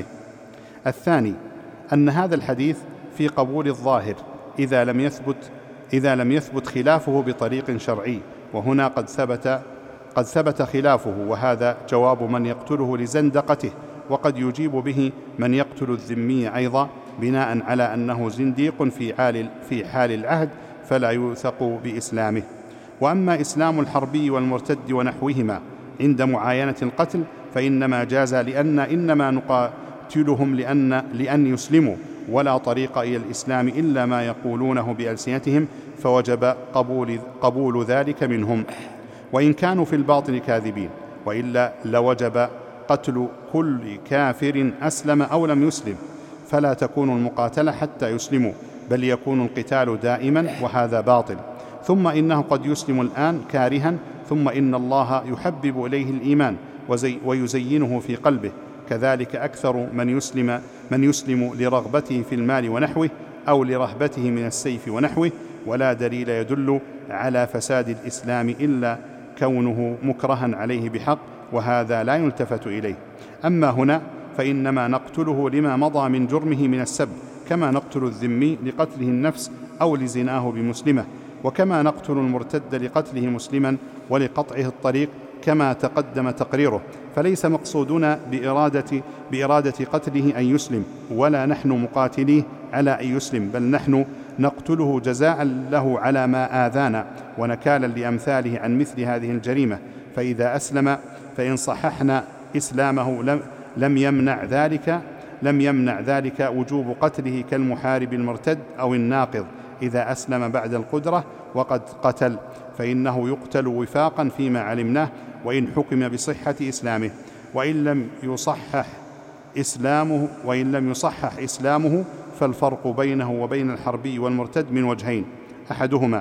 الثاني أن هذا الحديث في قبول الظاهر إذا لم يثبت إذا لم يثبت خلافه بطريق شرعي، وهنا قد ثبت قد ثبت خلافه، وهذا جواب من يقتله لزندقته، وقد يجيب به من يقتل الذمي أيضا بناء على أنه زنديق في حال في حال العهد فلا يوثق بإسلامه. وأما إسلام الحربي والمرتد ونحوهما عند معاينة القتل فإنما جاز لأن إنما نقاتلهم لأن لأن يسلموا، ولا طريق إلى الإسلام إلا ما يقولونه بألسنتهم، فوجب قبول, قبول ذلك منهم، وإن كانوا في الباطن كاذبين، وإلا لوجب قتل كل كافر أسلم أو لم يسلم، فلا تكون المقاتلة حتى يسلموا، بل يكون القتال دائما، وهذا باطل. ثم إنه قد يسلم الآن كارها، ثم إن الله يحبب إليه الإيمان ويزينه في قلبه، كذلك أكثر من يسلم من يسلم لرغبته في المال ونحوه، أو لرهبته من السيف ونحوه، ولا دليل يدل على فساد الإسلام إلا كونه مكرها عليه بحق، وهذا لا يلتفت إليه. أما هنا فإنما نقتله لما مضى من جرمه من السب، كما نقتل الذمي لقتله النفس أو لزناه بمسلمة، وكما نقتل المرتد لقتله مسلما ولقطعه الطريق كما تقدم تقريره، فليس مقصودنا بإرادة, بإرادة قتله أن يسلم، ولا نحن مقاتليه على أن يسلم، بل نحن نقتله جزاء له على ما آذانا ونكالا لأمثاله عن مثل هذه الجريمة، فإذا أسلم فإن صححنا إسلامه لم, لم يمنع ذلك لم يمنع ذلك وجوب قتله كالمحارب المرتد أو الناقض إذا أسلم بعد القدرة وقد قتل، فإنه يقتل وفاقا فيما علمناه، وإن حكم بصحة إسلامه، وإن لم يصحح إسلامه وإن لم يصحح إسلامه فالفرق بينه وبين الحربي والمرتد من وجهين: أحدهما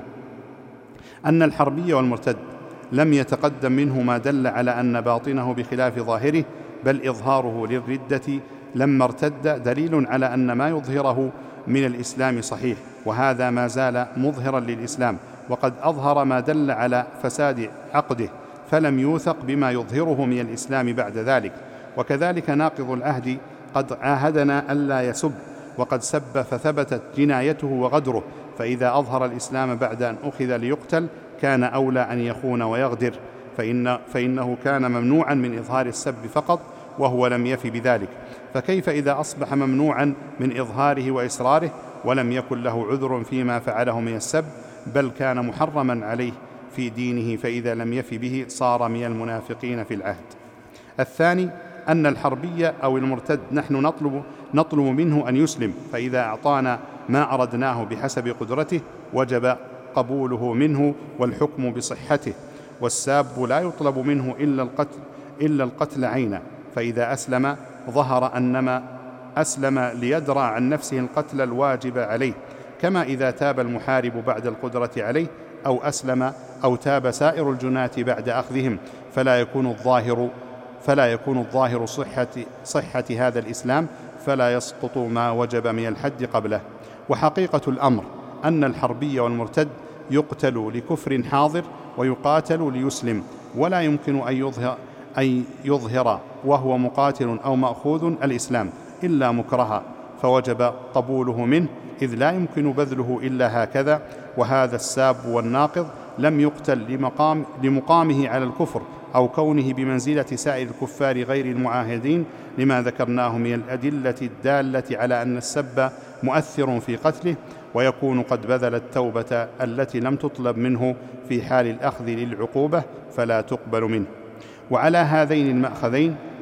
أن الحربي والمرتد لم يتقدم منه ما دل على أن باطنه بخلاف ظاهره، بل إظهاره للردة لما ارتد دليل على أن ما يظهره من الإسلام صحيح، وهذا ما زال مظهرا للإسلام، وقد أظهر ما دل على فساد عقده، فلم يوثق بما يظهره من الإسلام بعد ذلك. وكذلك ناقض العهد قد عاهدنا ألا يسب، وقد سب فثبتت جنايته وغدره، فإذا أظهر الإسلام بعد أن أخذ ليقتل كان أولى أن يخون ويغدر، فإن فإنه كان ممنوعا من إظهار السب فقط، وهو لم يف بذلك، فكيف إذا أصبح ممنوعا من إظهاره وإصراره ولم يكن له عذر فيما فعله من السب، بل كان محرما عليه في دينه، فإذا لم يف به صار من المنافقين في العهد. الثاني أن الحربي أو المرتد نحن نطلب, نطلب منه أن يسلم، فإذا أعطانا ما أردناه بحسب قدرته وجب قبوله منه والحكم بصحته، والساب لا يطلب منه إلا القتل, إلا القتل عينا، فإذا أسلم ظهر أنما أسلم ليدرى عن نفسه القتل الواجب عليه، كما إذا تاب المحارب بعد القدرة عليه، أو أسلم أو تاب سائر الجناة بعد أخذهم، فلا يكون الظاهر فلا يكون الظاهر صحة, صحة هذا الإسلام، فلا يسقط ما وجب من الحد قبله. وحقيقة الأمر أن الحربي والمرتد يقتل لكفر حاضر ويقاتل ليسلم، ولا يمكن أن يظهر, أن يظهر وهو مقاتل أو مأخوذ الإسلام إلا مكرها، فوجب قبوله منه، إذ لا يمكن بذله إلا هكذا. وهذا الساب والناقض لم يقتل لمقام لمقامه على الكفر أو كونه بمنزلة سائر الكفار غير المعاهدين، لما ذكرناه من الأدلة الدالة على أن السب مؤثر في قتله، ويكون قد بذل التوبة التي لم تطلب منه في حال الأخذ للعقوبة، فلا تقبل منه. وعلى هذين المأخذين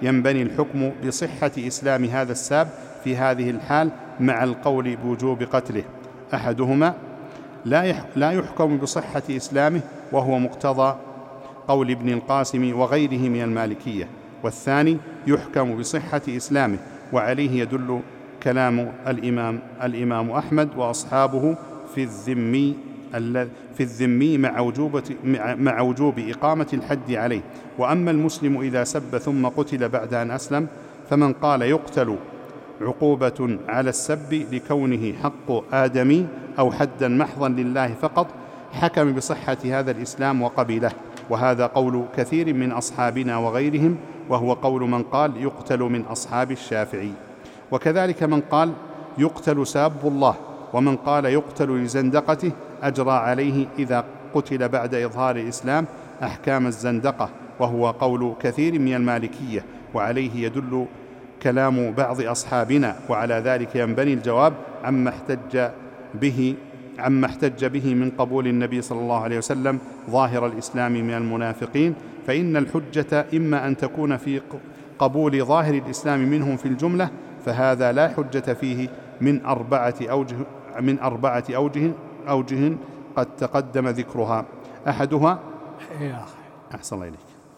ينبني الحكم بصحة إسلام هذا الساب في هذه الحال مع القول بوجوب قتله. أحدهما لا يحكم بصحة إسلامه وهو مقتضى قول ابن القاسم وغيره من المالكية، والثاني يحكم بصحة إسلامه، وعليه يدل كلام الإمام الإمام أحمد وأصحابه في الذمي في الذمي مع وجوب مع وجوب إقامة الحد عليه. وأما المسلم إذا سب ثم قتل بعد أن أسلم، فمن قال يقتل عقوبة على السب لكونه حق آدمي أو حدا محضا لله فقط، حكم بصحة هذا الإسلام وقبله، وهذا قول كثير من أصحابنا وغيرهم، وهو قول من قال يقتل من أصحاب الشافعي. وكذلك من قال يقتل ساب الله، ومن قال يقتل لزندقته أجرى عليه إذا قتل بعد إظهار الإسلام أحكام الزندقة، وهو قول كثير من المالكية، وعليه يدل كلام بعض أصحابنا. وعلى ذلك ينبني الجواب عما احتج به عما احتج به من قبول النبي صلى الله عليه وسلم ظاهر الإسلام من المنافقين، فإن الحجة إما أن تكون في قبول ظاهر الإسلام منهم في الجملة، فهذا لا حجة فيه من أربعة أوجه من أربعة أوجه أوجه قد تقدم ذكرها. أحدها يا أخي أحسن الله إليك.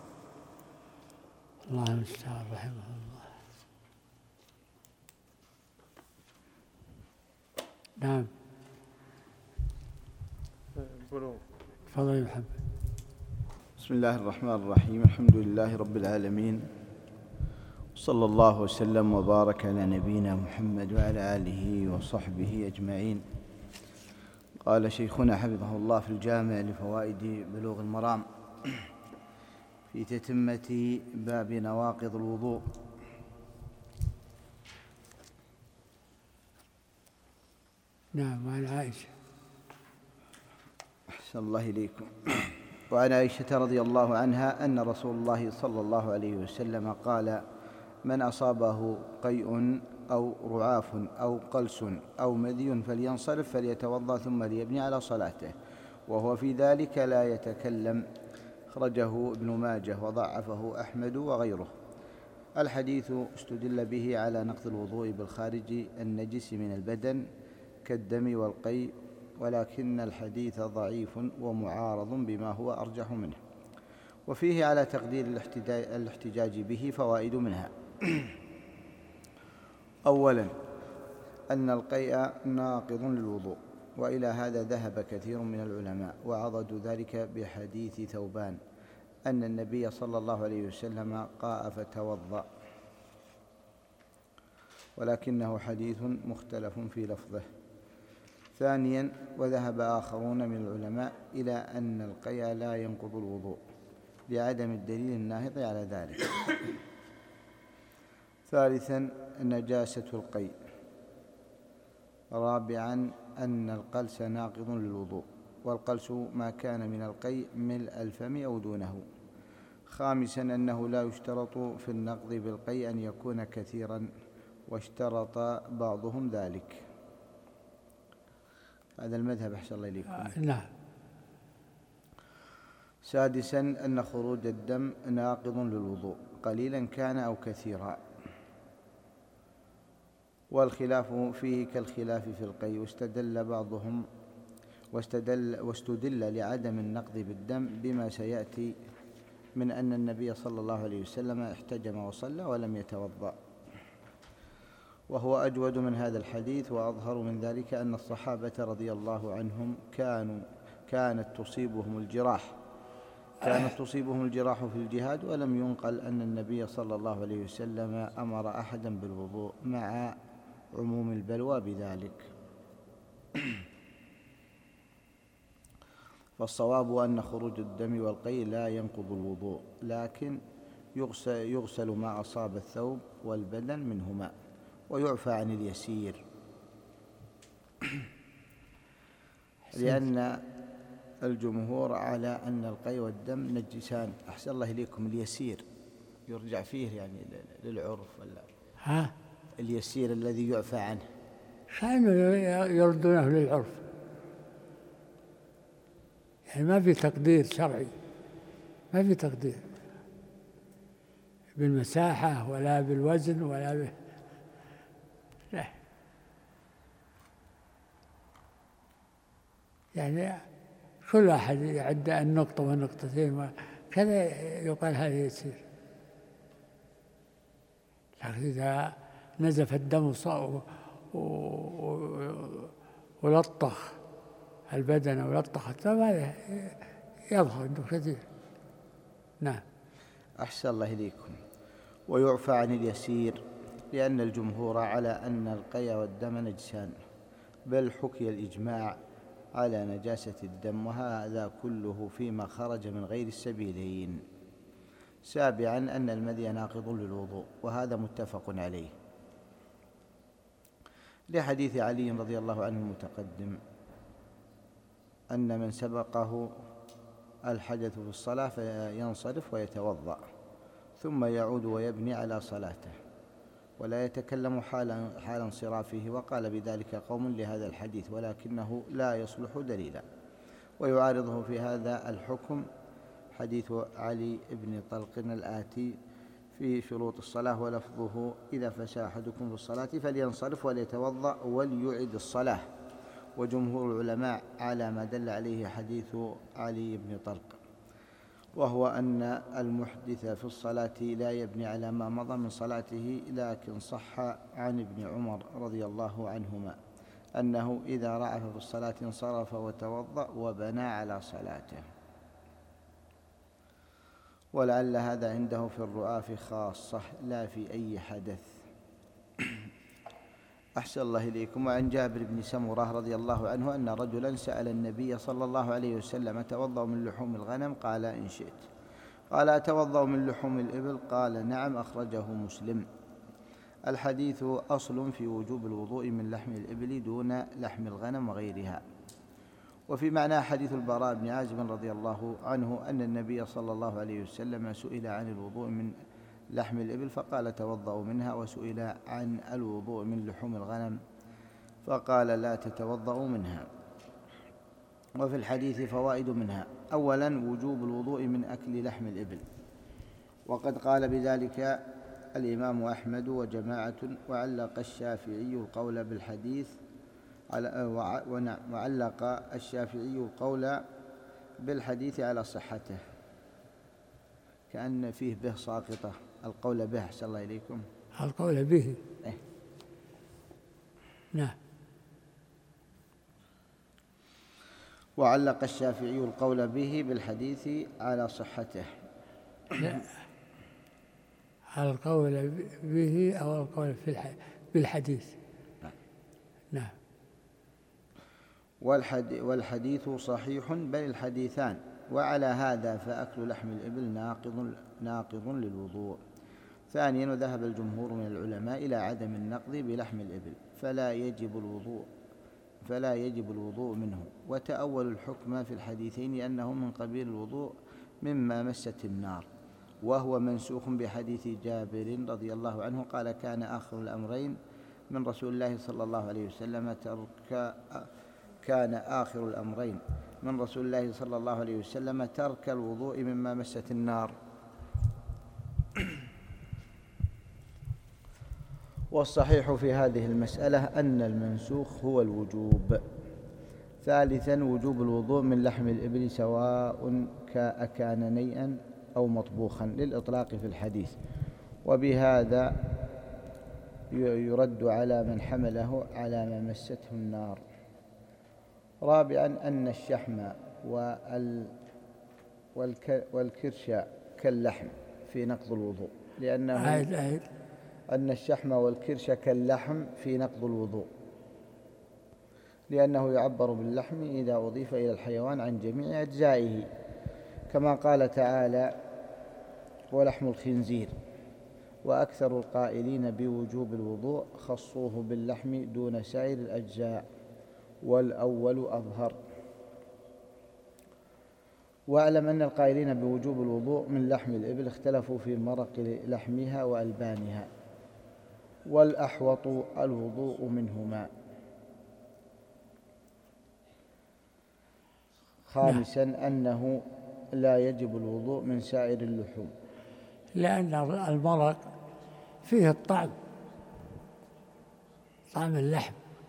الله المستعان رحمه الله. نعم تفضل يا محمد. بسم الله الرحمن الرحيم. الحمد لله رب العالمين، صلى الله وسلم وبارك على نبينا محمد وعلى آله وصحبه أجمعين. قال شيخنا حفظه الله في الجامع لفوائد بلوغ المرام في تتمة باب نواقض الوضوء: نعم. وعن عائشة أحسن الله إليكم. وعن عائشة رضي الله عنها أن رسول الله صلى الله عليه وسلم قال: من أصابه قيء أو رعاف أو قلس أو مذي فلينصرف فليتوضأ ثم ليبني على صلاته، وهو في ذلك لا يتكلم. أخرجه ابن ماجه وضعفه أحمد وغيره. الحديث استدل به على نقض الوضوء بالخارج النجس من البدن كالدم والقيء، ولكن الحديث ضعيف ومعارض بما هو أرجح منه. وفيه على تقدير الاحتجاج به فوائد منها: أولا أن القيء ناقض للوضوء، وإلى هذا ذهب كثير من العلماء، وعضدوا ذلك بحديث ثوبان أن النبي صلى الله عليه وسلم قاء فتوضأ، ولكنه حديث مختلف في لفظه. ثانيا وذهب آخرون من العلماء إلى أن القيء لا ينقض الوضوء لعدم الدليل الناهض على ذلك. ثالثا نجاسة القيء. رابعا أن القلس ناقض للوضوء، والقلس ما كان من القيء ملء الفم أو دونه. خامسا أنه لا يشترط في النقض بالقيء أن يكون كثيرا، واشترط بعضهم ذلك. هذا المذهب أحسن الله إليكم. نعم. سادسا أن خروج الدم ناقض للوضوء قليلا كان أو كثيرا، والخلاف فيه كالخلاف في القيء، واستدل بعضهم واستدل, واستدل لعدم النقض بالدم بما سيأتي من أن النبي صلى الله عليه وسلم احتجم وصلى ولم يتوضأ، وهو أجود من هذا الحديث. وأظهر من ذلك أن الصحابة رضي الله عنهم كانوا كانت تصيبهم الجراح كانت تصيبهم الجراح في الجهاد، ولم ينقل أن النبي صلى الله عليه وسلم أمر أحدا بالوضوء مع عموم البلوى بذلك. فالصواب أن خروج الدم والقيء لا ينقض الوضوء، لكن يغسل, يغسل ما أصاب الثوب والبدن منهما، ويعفى عن اليسير، لأن الجمهور على أن القيء والدم نجسان. أحسن الله إليكم. اليسير يرجع فيه يعني للعرف ولا ها؟ اليسير الذي يعفى عنه كانوا يردونه للعرف، يعني ما في تقدير شرعي، ما في تقدير. بالمساحة ولا بالوزن ولا ب... لا. يعني كل واحد يعد النقطة والنقطتين كذا يقال هذا يسير. لكن إذا نزف الدم ولطخ البدن ولطخ الثوب هذا يظهر أنه كثير. نعم. أحسن الله إليكم. ويعفى عن اليسير لأن الجمهور على أن القيء والدم نجسان، بل حكي الإجماع على نجاسة الدم، وهذا كله فيما خرج من غير السبيلين. سابعا أن المذي ناقض للوضوء، وهذا متفق عليه لحديث علي رضي الله عنه المتقدم أن من سبقه الحدث في الصلاة فينصرف ويتوضأ ثم يعود ويبني على صلاته ولا يتكلم حال, حال انصرافه، وقال بذلك قوم لهذا الحديث ولكنه لا يصلح دليلا. ويعارضه في هذا الحكم حديث علي بن طلق الآتي في شروط الصلاة ولفظه إذا فشى أحدكم في الصلاة فلينصرف وليتوضأ وليعد الصلاة. وجمهور العلماء على ما دل عليه حديث علي بن طلق، وهو أن المحدث في الصلاة لا يبني على ما مضى من صلاته، لكن صح عن ابن عمر رضي الله عنهما أنه إذا رعف في الصلاة انصرف وتوضأ وبنى على صلاته. ولعل هذا عنده في الرعاف خاصة لا في أي حدث. أحسن الله إليكم. وعن جابر بن سمرة رضي الله عنه أن رجلا سأل النبي صلى الله عليه وسلم أتوضأ من لحوم الغنم؟ قال إن شئت. قال أتوضأ من لحوم الإبل؟ قال نعم، أخرجه مسلم. الحديث أصل في وجوب الوضوء من لحم الإبل دون لحم الغنم وغيرها. وفي معنى حديث البراء بن عازب رضي الله عنه أن النبي صلى الله عليه وسلم سئل عن الوضوء من لحم الإبل فقال توضأوا منها، وسئل عن الوضوء من لحوم الغنم فقال لا تتوضأوا منها. وفي الحديث فوائد منها: أولا وجوب الوضوء من أكل لحم الإبل، وقد قال بذلك الإمام أحمد وجماعة، وعلق الشافعي القول بالحديث وعلق الشافعي القول بالحديث على صحته، كأن فيه به ساقطة. القول به أحسن الله إليكم. القول به إيه؟ نعم. وعلق الشافعي القول به بالحديث على صحته. لا. القول به أو القول في بالحديث. نعم. نعم. والحديث صحيح بل الحديثان. وعلى هذا فأكل لحم الإبل ناقض ناقض للوضوء. ثانيا وذهب الجمهور من العلماء إلى عدم النقض بلحم الإبل فلا يجب الوضوء فلا يجب الوضوء منه، وتأول الحكم في الحديثين لأنه من قبيل الوضوء مما مست النار، وهو منسوخ بحديث جابر رضي الله عنه قال كان آخر الأمرين من رسول الله صلى الله عليه وسلم ترك كان آخر الأمرين من رسول الله صلى الله عليه وسلم ترك الوضوء مما مست النار. والصحيح في هذه المسألة أن المنسوخ هو الوجوب. ثالثا وجوب الوضوء من لحم الإبل سواء كان نيئا أو مطبوخا للإطلاق في الحديث، وبهذا يرد على من حمله على ما مسته النار. رابعا أن الشحم والكرش كاللحم في نقض الوضوء، لأنه عيد عيد. أن الشحم والكرش كاللحم في نقض الوضوء لأنه يعبر باللحم إذا أضيف إلى الحيوان عن جميع أجزائه، كما قال تعالى ولحم الخنزير. وأكثر القائلين بوجوب الوضوء خصوه باللحم دون سائر الأجزاء، والأول أظهر. واعلم أن القائلين بوجوب الوضوء من لحم الإبل اختلفوا في مرق لحمها وألبانها، والأحوط الوضوء منهما. خامسا أنه لا يجب الوضوء من سائر اللحوم. لأن المرق فيه الطعم، طعم اللحم،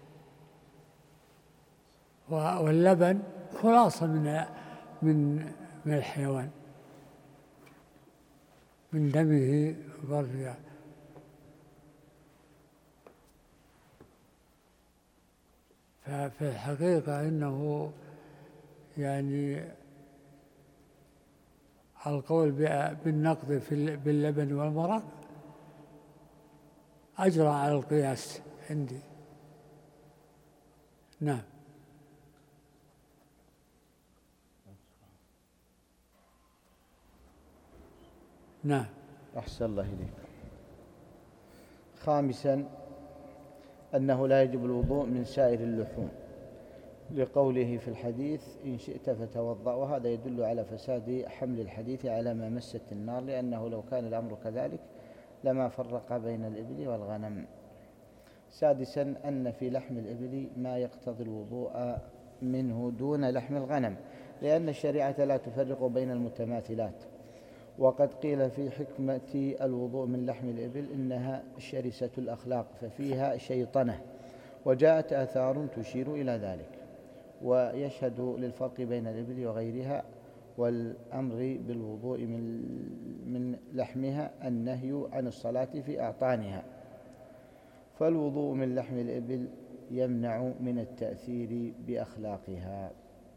واللبن خلاصة من من من الحيوان، من دمه وبرده. ففي الحقيقة إنه يعني القول بالنقض في باللبن والمرق أجرى على القياس عندي. نعم. نعم. أحسن الله إليك. خامسا أنه لا يجب الوضوء من سائر اللحوم لقوله في الحديث إن شئت فتوضأ، وهذا يدل على فساد حمل الحديث على ما مست النار، لأنه لو كان الأمر كذلك لما فرق بين الإبل والغنم. سادسا أن في لحم الإبل ما يقتضي الوضوء منه دون لحم الغنم، لأن الشريعة لا تفرق بين المتماثلات، وقد قيل في حكمة الوضوء من لحم الإبل إنها شرسة الأخلاق ففيها شيطنة، وجاءت آثار تشير إلى ذلك. ويشهد للفرق بين الإبل وغيرها والأمر بالوضوء من من لحمها النهي عن الصلاة في أعطانها، فالوضوء من لحم الإبل يمنع من التأثير بأخلاقها.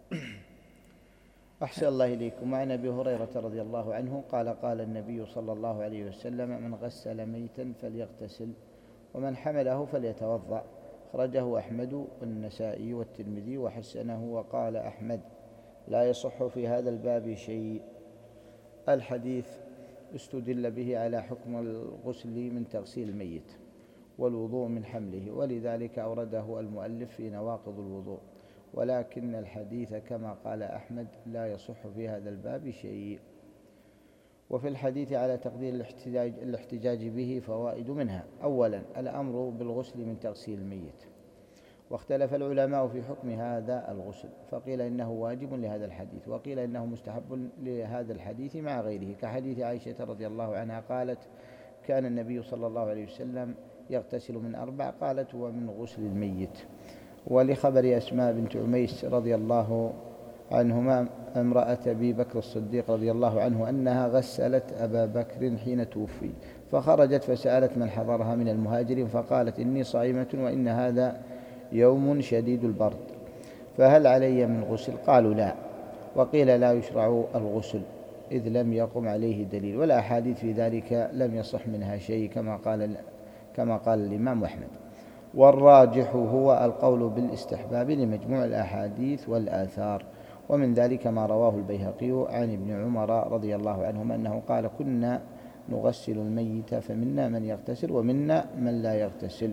أحسن الله إليكم. وعن أبي هريرة رضي الله عنه قال قال النبي صلى الله عليه وسلم من غسل ميتا فليغتسل ومن حمله فليتوضأ. أخرجه أحمد والنسائي والترمذي وحسنه، وقال أحمد لا يصح في هذا الباب شيء. الحديث استدل به على حكم الغسل من تغسيل الميت والوضوء من حمله، ولذلك أورده المؤلف في نواقض الوضوء، ولكن الحديث كما قال أحمد لا يصح في هذا الباب شيء. وفي الحديث على تقدير الاحتجاج, الاحتجاج به فوائد منها: أولا الأمر بالغسل من تغسيل الميت، واختلف العلماء في حكم هذا الغسل، فقيل إنه واجب لهذا الحديث، وقيل إنه مستحب لهذا الحديث مع غيره، كحديث عائشة رضي الله عنها قالت كان النبي صلى الله عليه وسلم يغتسل من أربع، قالت ومن غسل الميت. ولخبر أسماء بنت عميس رضي الله عنهما امرأة أبي بكر الصديق رضي الله عنه أنها غسلت أبا بكر حين توفي، فخرجت فسألت من حضرها من المهاجرين فقالت إني صائمة وإن هذا يوم شديد البرد، فهل علي من غسل؟ قالوا لا. وقيل لا يشرع الغسل إذ لم يقم عليه دليل، والأحاديث في ذلك لم يصح منها شيء كما قال كما قال الإمام أحمد. والراجح هو القول بالاستحباب لمجموع الأحاديث والآثار، ومن ذلك ما رواه البيهقي عن ابن عمر رضي الله عنهما أنه قال كنا نغسل الميت فمنا من يغتسل ومنا من لا يغتسل.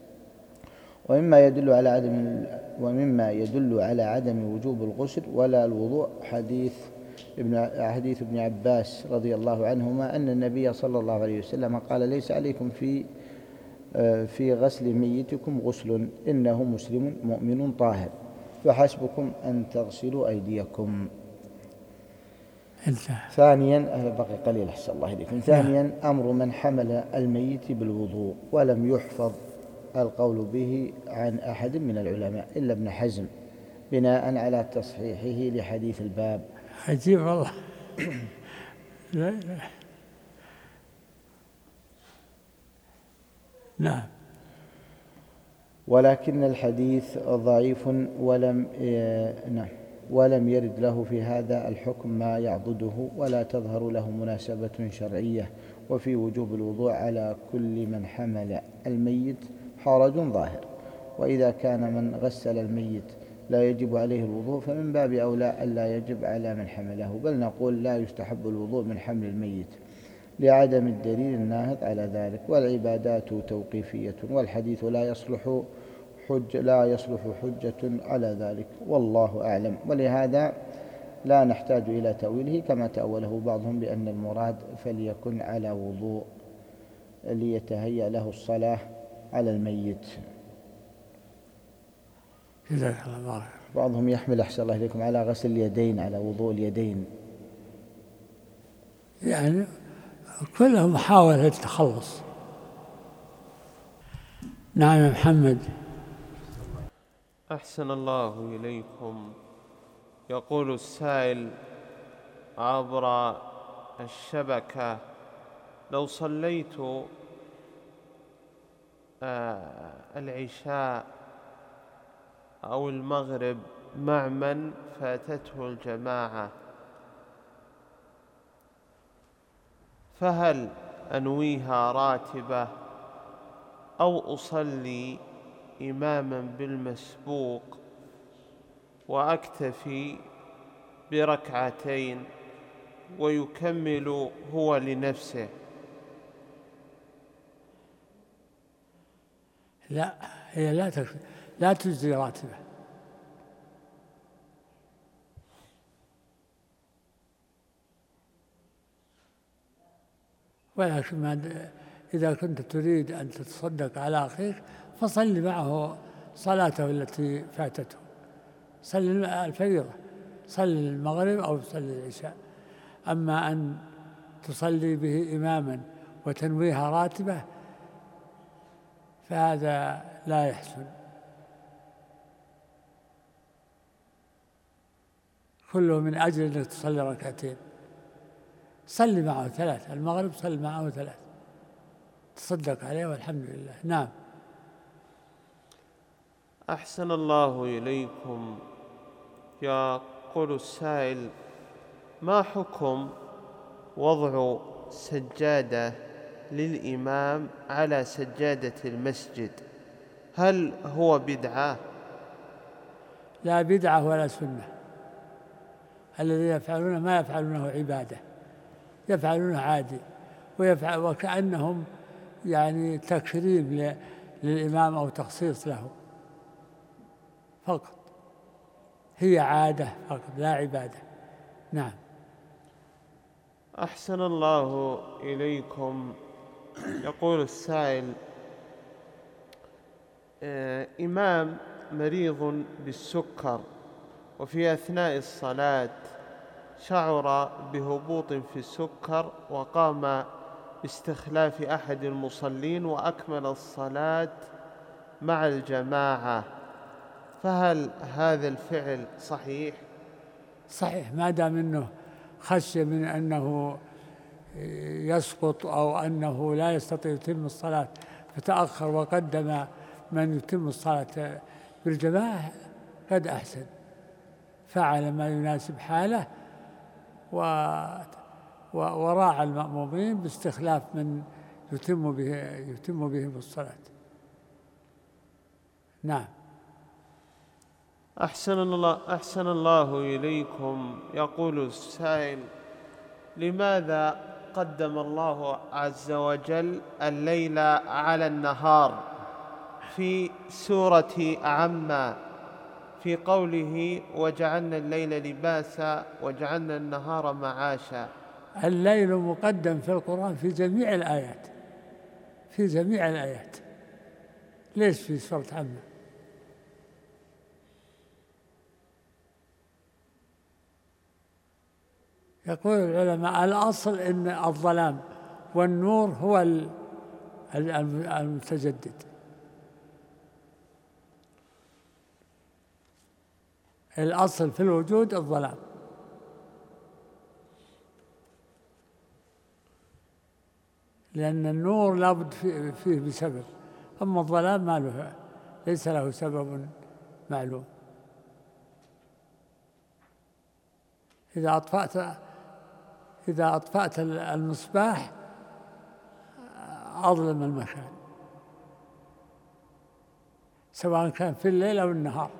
ومما يدل على عدم ومما يدل على عدم وجوب الغسل ولا الوضوء حديث ابن حديث ابن عباس رضي الله عنهما أن النبي صلى الله عليه وسلم قال ليس عليكم في في غسل ميتكم غسل إنه مسلم مؤمن طاهر، فحسبكم أن تغسلوا أيديكم. ثانيا بقي قليل أحسن الله إليكم. ثانيا أمر من حمل الميت بالوضوء ولم يحفظ القول به عن أحد من العلماء إلا ابن حزم بناء على تصحيحه لحديث الباب. عجيب والله. لا لا. نعم. ولكن الحديث ضعيف ولم نعم ولم يرد له في هذا الحكم ما يعضده ولا تظهر له مناسبة شرعية. وفي وجوب الوضوء على كل من حمل الميت حرج ظاهر، وإذا كان من غسل الميت لا يجب عليه الوضوء فمن باب أولى ألا يجب على من حمله، بل نقول لا يستحب الوضوء من حمل الميت لعدم الدليل الناهض على ذلك. والعبادات توقيفية والحديث لا يصلح حج لا يصلح حجة على ذلك، والله أعلم. ولهذا لا نحتاج إلى تأويله كما تأوله بعضهم بأن المراد فليكن على وضوء ليتهيأ له الصلاة على الميت. بعضهم يحمل أحسن الله إليكم على غسل اليدين، على وضوء اليدين. يعني كله محاولة للتخلص. نعم يا محمد. أحسن الله إليكم. يقول السائل عبر الشبكة: لو صليت آه العشاء أو المغرب مع من فاتته الجماعة، فهل أنويها راتبة أو أصلي إماما بالمسبوق وأكتفي بركعتين ويكمل هو لنفسه؟ لا، هي لا تكفي، لا تجزي راتبة. ولكن ما إذا كنت تريد أن تتصدق على أخيك فصل معه صلاته التي فاتته، صل الفريضة، صل المغرب أو صل العشاء. أما أن تصلي به إماما وتنويها راتبة فهذا لا يحسن. كله من أجل أنك تصلي ركعتين. صلي معه ثلاث، المغرب صلي معه ثلاث، تصدق عليه والحمد لله. نعم. أحسن الله إليكم. يقول السائل: ما حكم وضع سجادة للإمام على سجادة المسجد؟ هل هو بدعة؟ لا بدعة ولا سنة. الذي يفعلونه ما يفعلونه عبادة، يفعلونه عادي، ويفعل وكأنهم يعني تكريم للإمام أو تخصيص له فقط، هي عادة فقط لا عبادة. نعم. أحسن الله إليكم. يقول السائل: إمام مريض بالسكر وفي أثناء الصلاة شعر بهبوط في السكر وقام باستخلاف أحد المصلين وأكمل الصلاة مع الجماعة، فهل هذا الفعل صحيح؟ صحيح، ما دام أنه خشي من أنه يسقط أو أنه لا يستطيع يتم الصلاة فتأخر وقدم من يتم الصلاة بالجماعة قد أحسن، فعل ما يناسب حاله وراعى المأمومين باستخلاف من يتم به يتم بهم الصلاة. نعم. أحسن الله أحسن الله إليكم. يقول السائل: لماذا قدم الله عز وجل الليل على النهار في سورة عما في قوله: وجعلنا الليل لباسا وجعلنا النهار معاشا؟ الليل مقدم في القرآن في جميع الآيات، في جميع الآيات، ليش في سورة عما؟ يقول العلماء الأصل إن الظلام والنور هو المتجدد. الأصل في الوجود الظلام، لأن النور لابد فيه بسبب، أما الظلام ما له، ليس له سبب معلوم. إذا أطفأت إذا أطفأت المصباح أظلم المكان، سواء كان في الليل أو النهار.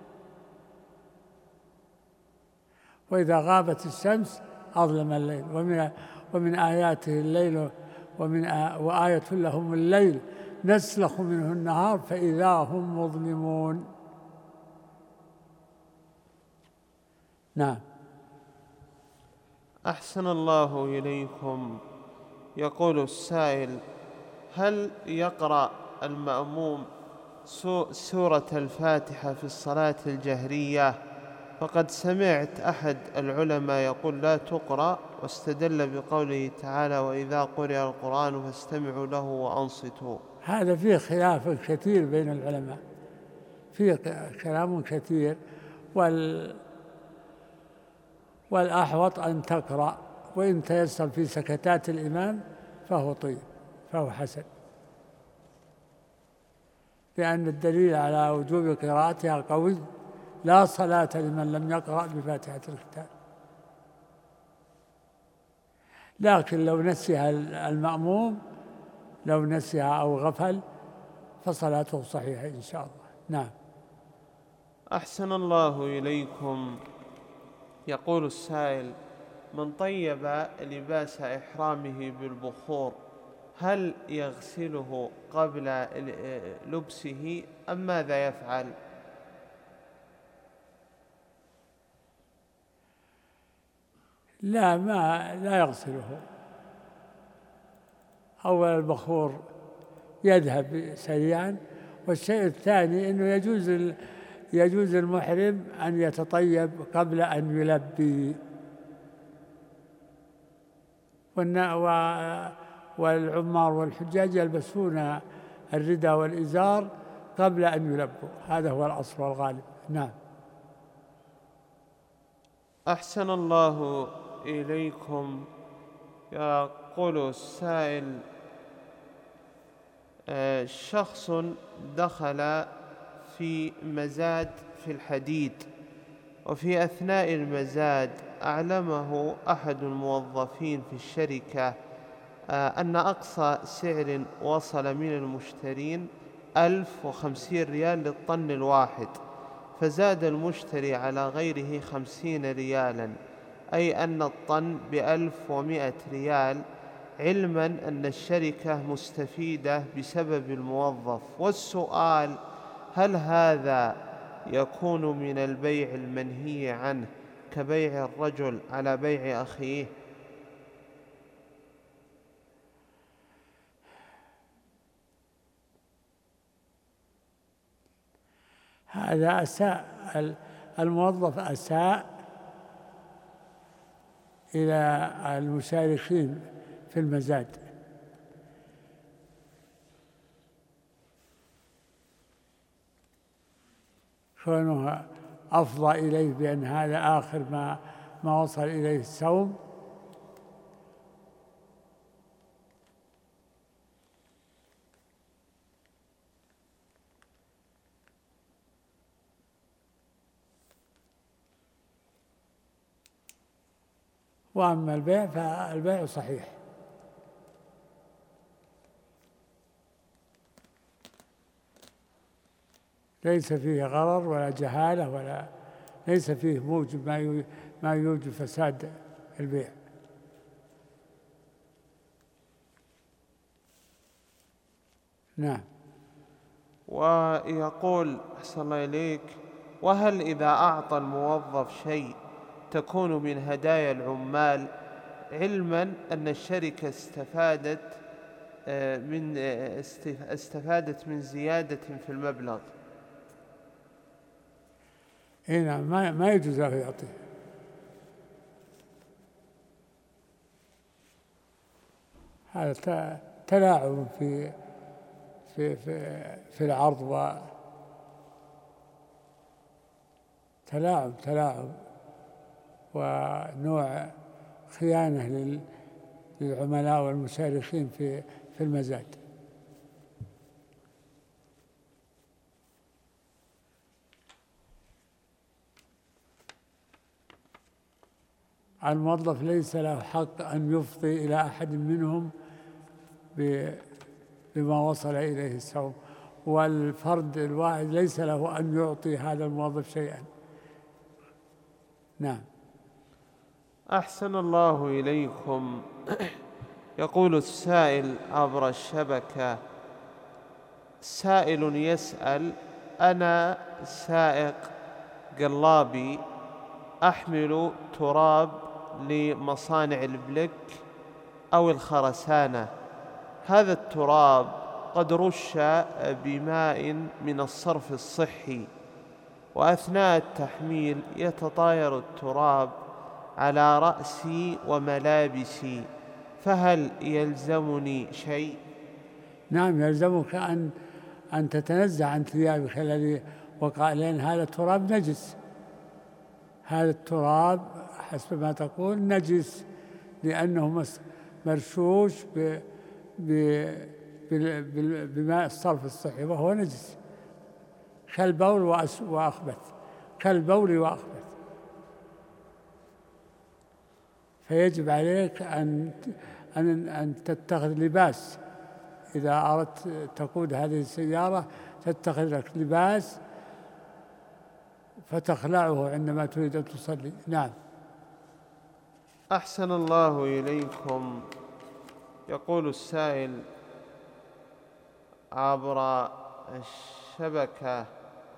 وإذا غابت الشمس أظلم الليل. ومن ومن آياته الليل ومن آ... وآية لهم الليل نسلخ منه النهار فإذا هم مظلمون. نعم. أحسن الله إليكم. يقول السائل: هل يقرأ المأموم سورة الفاتحة في الصلاة الجهرية فقد سمعت أحد العلماء يقول لا تقرأ، واستدل بقوله تعالى وإذا قرئ القرآن فاستمعوا له وأنصتوا. هذا فيه خلاف كثير بين العلماء، فيه كلام كثير، وال والأحوط أن تقرأ، وإن تيسر في سكتات الإمام فهو طيب، فهو حسن، لأن الدليل على وجوب قراءتها قوي: لا صلاة لمن لم يقرأ بفاتحة الكتاب. لكن لو نسيها المأموم، لو نسيها أو غفل، فصلاته صحيحة إن شاء الله. نعم. أحسن الله إليكم. يقول السائل: من طيب لباس إحرامه بالبخور هل يغسله قبل لبسه أم ماذا يفعل؟ لا ما لا يغسله. أول البخور يذهب سريعا، والشيء الثاني أنه يجوز يجوز المحرم أن يتطيب قبل أن يلبي، والعمار والحجاج يلبسون الرداء والإزار قبل أن يلبوا، هذا هو الأصل والغالب. نعم. أحسن الله إليكم. يقول السائل: شخص دخل في مزاد في الحديد، وفي أثناء المزاد أعلمه أحد الموظفين في الشركة أن أقصى سعر وصل من المشترين ألف وخمسين ريال للطن الواحد، فزاد المشتري على غيره خمسين ريالا، أي أن الطن بألف ومائة ريال، علما أن الشركة مستفيدة بسبب الموظف. والسؤال: هل هذا يكون من البيع المنهي عنه كبيع الرجل على بيع أخيه؟ هذا أساء، الموظف أساء إلى المشاركين في المزاد، كونه أفضى إليه بأن هذا آخر ما ما وصل إليه السوم، وأما البيع فالبيع صحيح. ليس فيه غرر ولا جهالة، ولا ليس فيه موجب ما ما يوجب فساد البيع. نعم. ويقول: أحسن الله إليك، وهل إذا أعطى الموظف شيء تكون من هدايا العمال، علما أن الشركة استفادت من استفادت من زيادة في المبلغ؟ إيه نعم، ما ما يجوز له يعطيه. هذا تلاعب في في في في العرض، و تلاعب تلاعب ونوع خيانة للعملاء والمشاركين في في المزاد. الموظف ليس له حق أن يفضي إلى أحد منهم بما وصل إليه السوم، والفرد الواحد ليس له أن يعطي هذا الموظف شيئا. نعم. أحسن الله إليكم. يقول السائل عبر الشبكة: سائل يسأل: أنا سائق قلابي أحمل تراب لمصانع البلك أو الخرسانة، هذا التراب قد رش بماء من الصرف الصحي، وأثناء التحميل يتطاير التراب على رأسي وملابسي، فهل يلزمني شيء؟ نعم، يلزمك أن أن تتنزع عن ثيابك الذي وقع، لأن هذا التراب نجس، هذا التراب حسب ما تقول نجس، لأنه مرشوش ب بماء الصرف الصحي وهو نجس كالبول وأخبث، كالبول وأخبث. فيجب عليك أن أن أن تتخذ لباس، إذا أردت تقود هذه السيارة تتخذ لك لباس فتخلعه عندما تريد أن تصلي. نعم. أحسن الله إليكم. يقول السائل عبر الشبكة: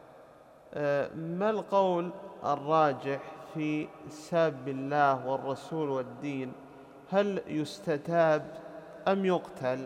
ما القول الراجح في ساب الله والرسول والدين؟ هل يستتاب أم يقتل؟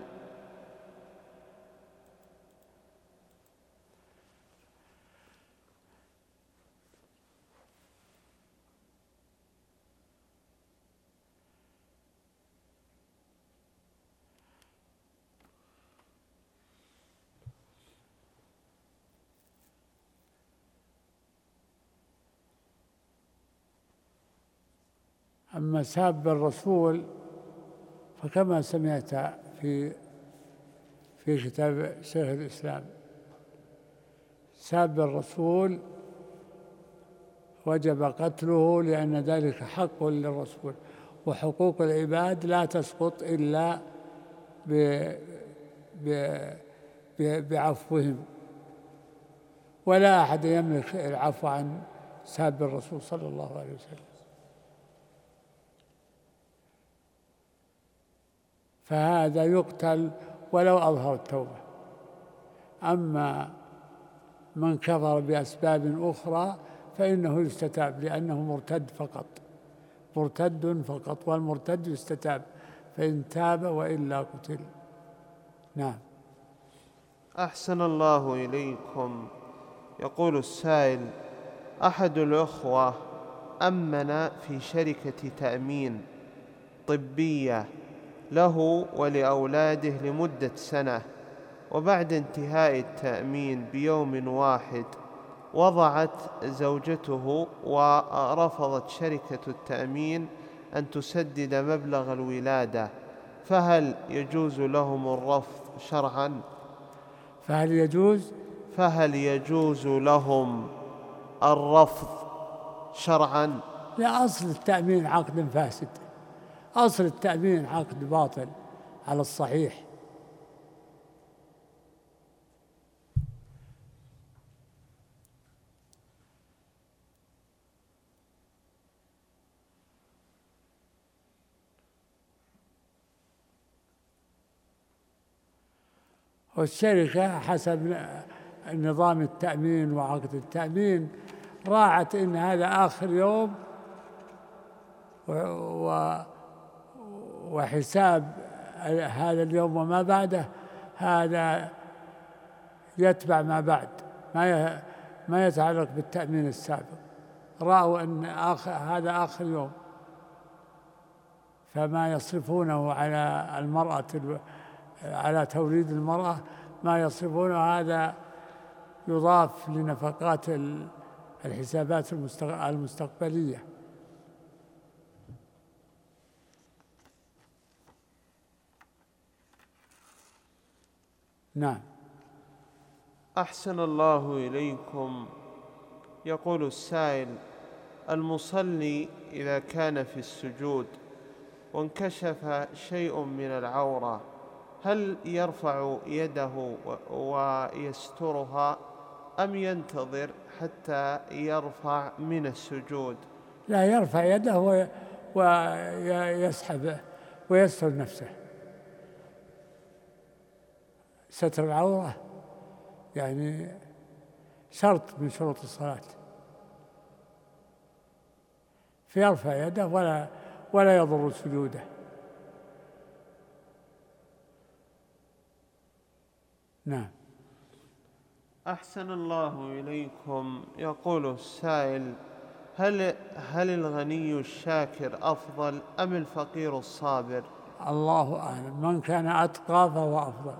أما ساب الرسول فكما سمعت في في كتاب شيخ الإسلام، ساب الرسول وجب قتله، لأن ذلك حق للرسول، وحقوق العباد لا تسقط إلا بعفوهم، ولا أحد يملك العفو عن ساب الرسول صلى الله عليه وسلم. فهذا يقتل ولو أظهر التوبة. أما من كفر بأسباب أخرى فإنه يستتاب، لأنه مرتد فقط، مرتد فقط، والمرتد يستتاب فإن تاب وإلا قتل. نعم. أحسن الله إليكم. يقول السائل: أحد الأخوة أمن في شركة تأمين طبية له ولأولاده لمدة سنة، وبعد انتهاء التأمين بيوم واحد وضعت زوجته ورفضت شركة التأمين أن تسدد مبلغ الولادة، فهل يجوز لهم الرفض شرعا؟ فهل يجوز فهل يجوز لهم الرفض شرعا؟ لا، أصل التأمين عقد فاسد، أصل التأمين عقد باطل على الصحيح. والشركة حسب نظام التأمين وعقد التأمين راعت إن هذا آخر يوم و وحساب هذا اليوم وما بعده هذا يتبع ما بعد، ما ما يتعلق بالتأمين السابق. رأوا أن آخر هذا آخر يوم، فما يصرفونه على المرأة على توليد المرأة ما يصرفونه هذا يضاف لنفقات الحسابات المستقبلية. نعم. أحسن الله إليكم. يقول السائل: المصلي إذا كان في السجود وانكشف شيء من العورة هل يرفع يده ويسترها أم ينتظر حتى يرفع من السجود؟ لا، يرفع يده ويسحب ويستر نفسه. ستر العورة يعني شرط من شروط الصلاة، فيرفع يده ولا ولا يضر سجوده. نعم. أحسن الله إليكم. يقول السائل: هل هل الغني الشاكر أفضل أم الفقير الصابر؟ الله أعلم، من كان أتقى فهو أفضل.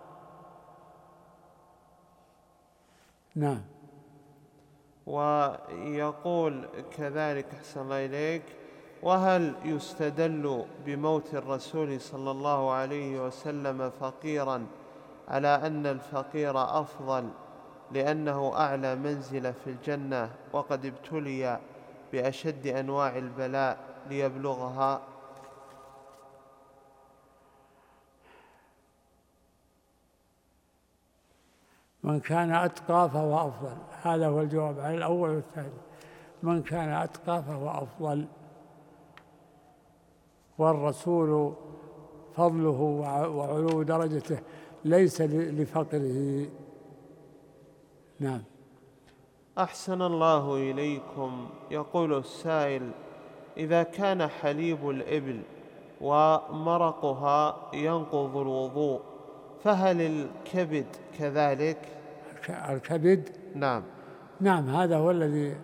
نعم. ويقول كذلك أحسن الله إليك: وهل يستدل بموت الرسول صلى الله عليه وسلم فقيرا على أن الفقير أفضل لأنه أعلى منزلة في الجنة وقد ابتلي بأشد أنواع البلاء ليبلغها؟ من كان أتقى فهو أفضل، هذا هو الجواب على الأول والثاني. من كان أتقى فهو أفضل، والرسول فضله وعلو درجته ليس لفقره. نعم. أحسن الله إليكم. يقول السائل: إذا كان حليب الإبل ومرقها ينقض الوضوء فهل الكبد كذلك؟ الكبد؟ نعم. نعم، هذا هو الذي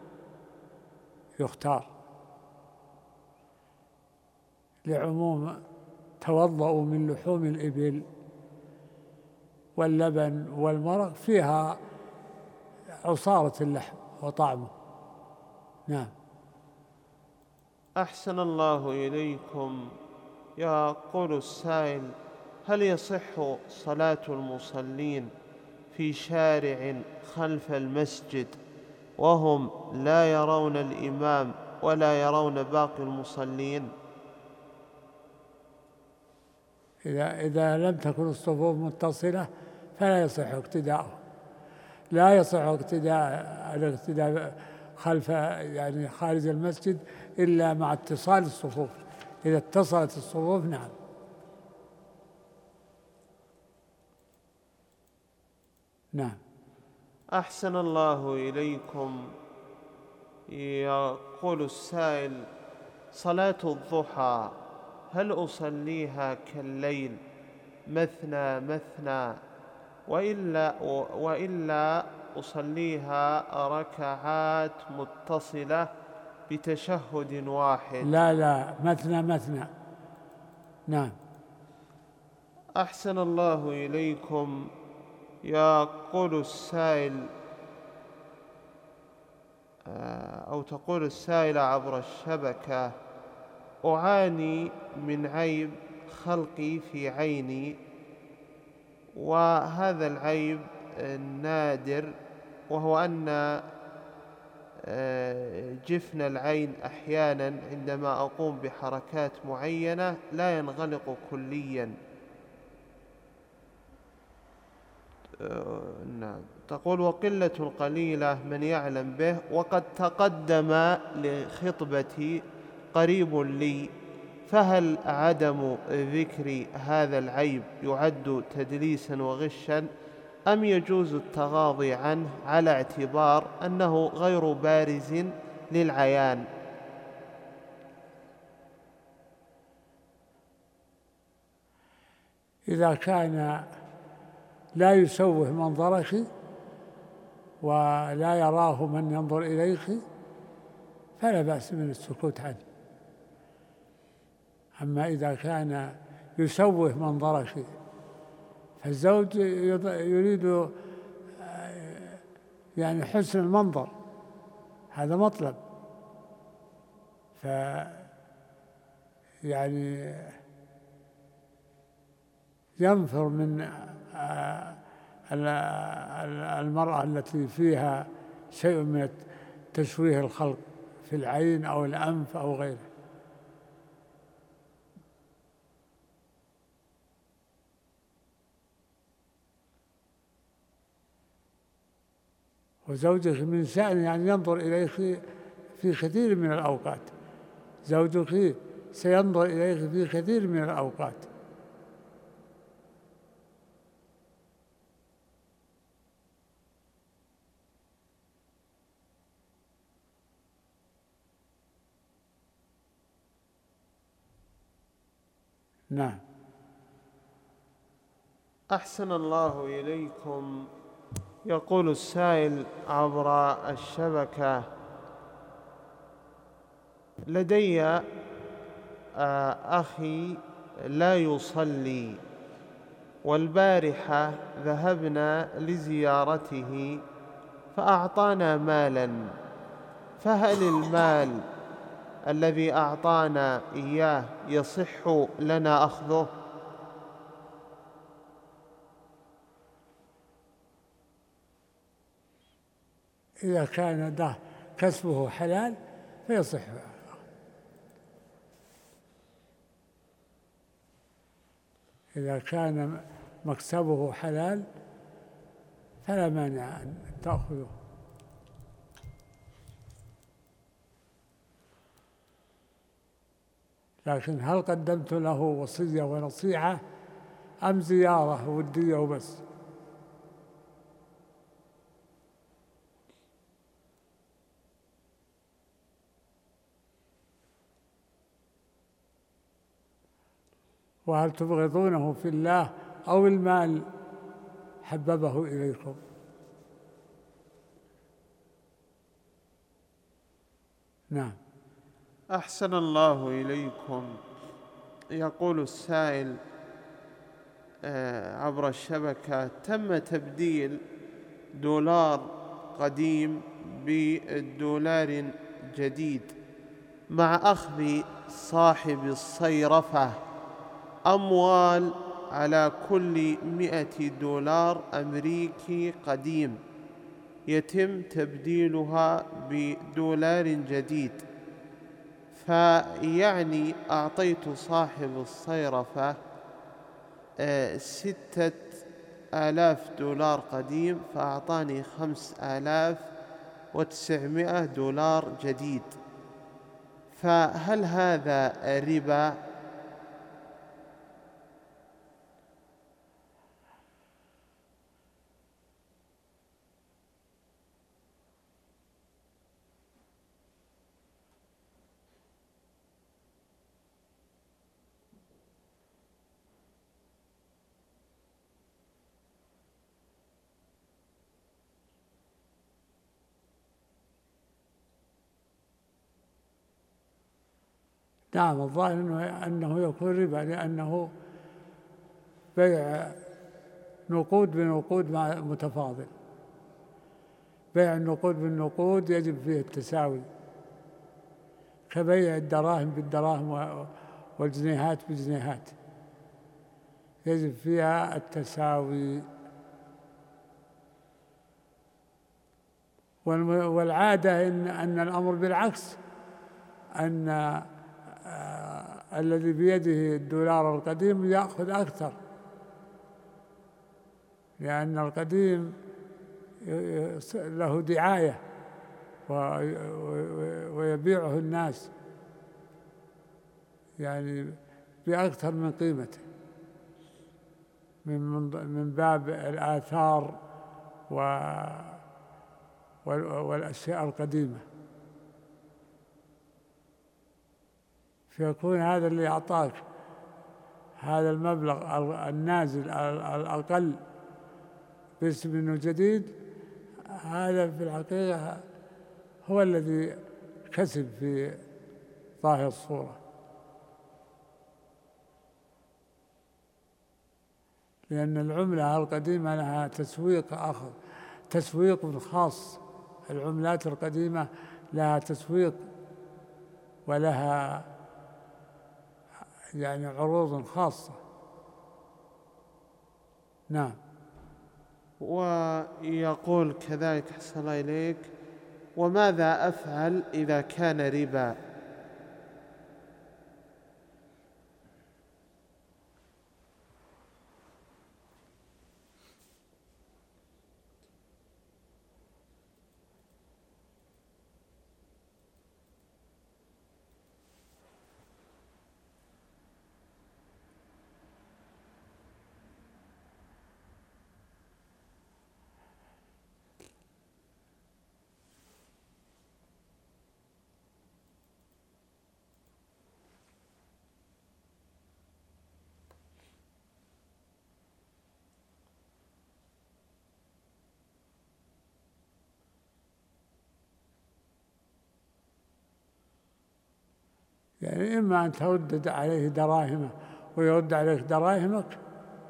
يختار، لعموم توضؤوا من لحوم الإبل واللبن والمرق فيها عصارة اللحم وطعمه. نعم. أحسن الله إليكم. يقول السائل: هل يصح صلاة المصلين في شارع خلف المسجد وهم لا يرون الإمام ولا يرون باقي المصلين؟ إذا إذا لم تكن الصفوف متصلة فلا يصح اقتداؤه، لا يصح اقتداء الاقتداء خلف يعني خارج المسجد إلا مع اتصال الصفوف. إذا اتصلت الصفوف نعم. نعم. أحسن الله إليكم. يقول السائل: صلاة الضحى هل أصليها كالليل مثنى مثنى وإلا, وإلا أصليها ركعات متصلة بتشهد واحد؟ لا لا، مثنى مثنى. نعم. أحسن الله إليكم. يقول السائل أو تقول السائلة عبر الشبكة: أعاني من عيب خلقي في عيني، وهذا العيب نادر، وهو أن جفن العين أحيانا عندما أقوم بحركات معينة لا ينغلق كليا. نعم. تقول: وقلة قليلة من يعلم به، وقد تقدم لخطبتي قريب لي، فهل عدم ذكر هذا العيب يعد تدليسا وغشا أم يجوز التغاضي عنه على اعتبار أنه غير بارز للعيان؟ إذا كان لا يسوه منظرك ولا يراه من ينظر إليك فلا بأس من السكوت عنه. أما إذا كان يسوه منظرك، فالزوج يريد يعني حسن المنظر، هذا مطلب، ف يعني ينفر من المرأة التي فيها شيء من تشويه الخلق في العين أو الأنف أو غيره. وزوجك من شأنه يعني ينظر إليك في كثير من الأوقات، زوجك سينظر إليك في كثير من الأوقات. نعم. أحسن الله إليكم. يقول السائل عبر الشبكة: لدي أخي لا يصلي، والبارحة ذهبنا لزيارته فأعطانا مالا، فهل المال الذي أعطانا إياه يصح لنا أخذه؟ إذا كان ده كسبه حلال فيصح، إذا كان مكسبه حلال فلا مانع أن تأخذه. لكن هل قدمت له وصية ونصيحة أم زيارة ودية وبس؟ وهل تبغضونه في الله أو المال حببه إليكم؟ نعم. أحسن الله إليكم. يقول السائل عبر الشبكة: تم تبديل دولار قديم بالدولار جديد مع أخذ صاحب الصيرفة أموال على كل مئة دولار أمريكي قديم، يتم تبديلها بدولار جديد، فيعني أعطيت صاحب الصيرفة ستة آلاف دولار قديم فأعطاني خمس آلاف وتسعمائة دولار جديد، فهل هذا ربا؟ نعم، الظاهر أنه يكون ربا، لأنه بيع نقود بنقود متفاضل. بيع النقود بالنقود يجب فيه التساوي، كبيع الدراهم بالدراهم والجنيهات بالجنيهات، يجب فيها التساوي. والعادة إن, أن الأمر بالعكس، أن آه الذي بيده الدولار القديم يأخذ أكثر، لأن القديم له دعاية ويبيعه الناس يعني بأكثر من قيمته، من من باب الآثار والأشياء القديمة، فيكون هذا اللي أعطاك هذا المبلغ النازل الأقل باسم أنه جديد، هذا في الحقيقة هو الذي كسب في ظاهر الصورة، لأن العملة القديمة لها تسويق آخر، تسويق خاص. العملات القديمة لها تسويق ولها يعني عروض خاصة. نعم. ويقول كذلك أحسن الله إليك: وماذا أفعل إذا كان ربا؟ يعني إما أن ترد عليه دراهمه ويرد عليك دراهمك،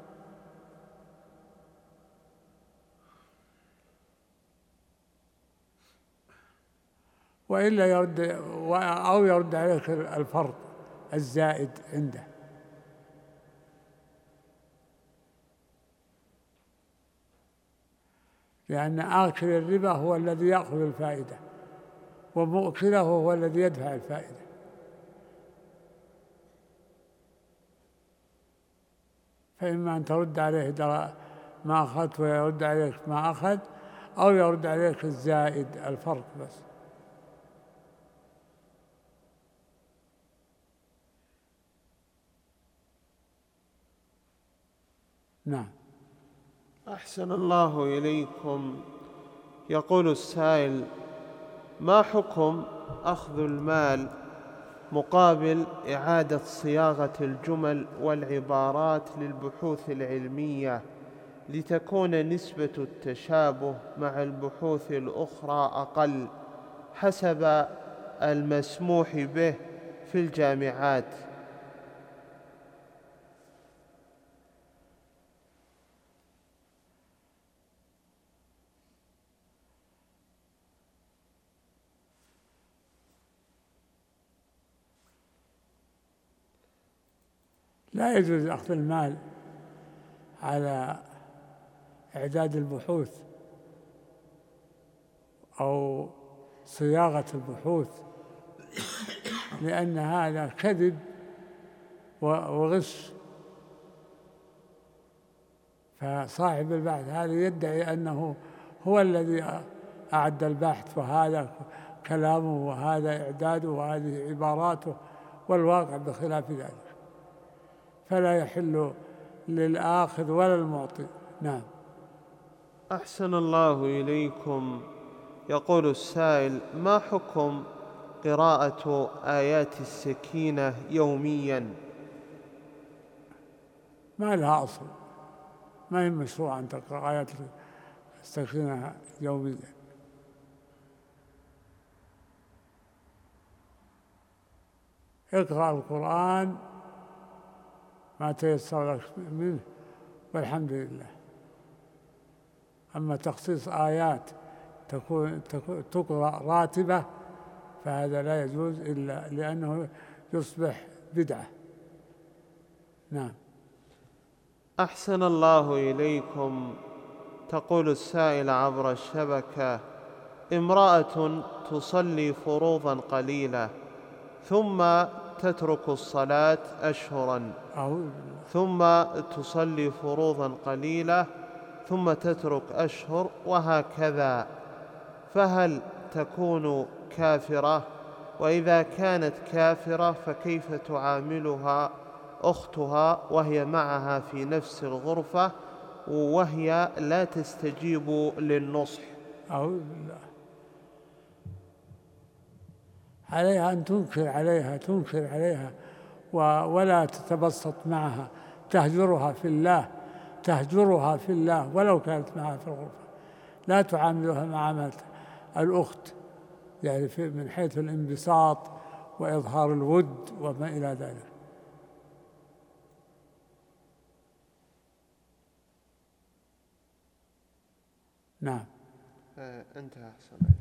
وإلا يرد أو يرد عليك الفرق الزائد عنده. لأن آكل الربا هو الذي يأخذ الفائدة، ومؤكله هو الذي يدفع الفائدة. فإما أن ترد عليه ما أخذت ويرد عليك ما أخذ، أو يرد عليك الزائد الفرق بس. نعم. أحسن الله إليكم. يقول السائل: ما حكم أخذ المال مقابل إعادة صياغة الجمل والعبارات للبحوث العلمية لتكون نسبة التشابه مع البحوث الأخرى أقل حسب المسموح به في الجامعات؟ لا يجوز أخذ المال على إعداد البحوث أو صياغة البحوث، لأن هذا كذب وغش. فصاحب البحث هذا يدعي أنه هو الذي أعد البحث، وهذا كلامه وهذا إعداده وهذه عباراته، والواقع بخلاف ذلك، فلا يحل للآخذ ولا المعطي. نعم. أحسن الله إليكم. يقول السائل: ما حكم قراءة آيات السكينة يوميا؟ ما لها أصل، ما هي مشروع أن تقرأ آيات السكينة يوميا. اقرأ القرآن ما تيسر لك منه والحمد لله. أما تخصيص آيات تكون تقرأ راتبة فهذا لا يجوز إلا لأنه يصبح بدعة. نعم. أحسن الله إليكم. تقول السائلة عبر الشبكة: امرأة تصلي فروضا قليلة ثم تترك الصلاة أشهرا، ثم تصلي فروضا قليلة ثم تترك أشهر وهكذا، فهل تكون كافرة؟ وإذا كانت كافرة فكيف تعاملها أختها وهي معها في نفس الغرفة وهي لا تستجيب للنصح؟ أعوذ بالله. عليها أن تنكر عليها تنكر عليها ولا تتبسط معها، تهجرها في الله تهجرها في الله ولو كانت معها في الغرفة. لا تعاملها معاملة الأخت، يعني من حيث الانبساط وإظهار الود وما إلى ذلك. نعم. انتهى. أحسن.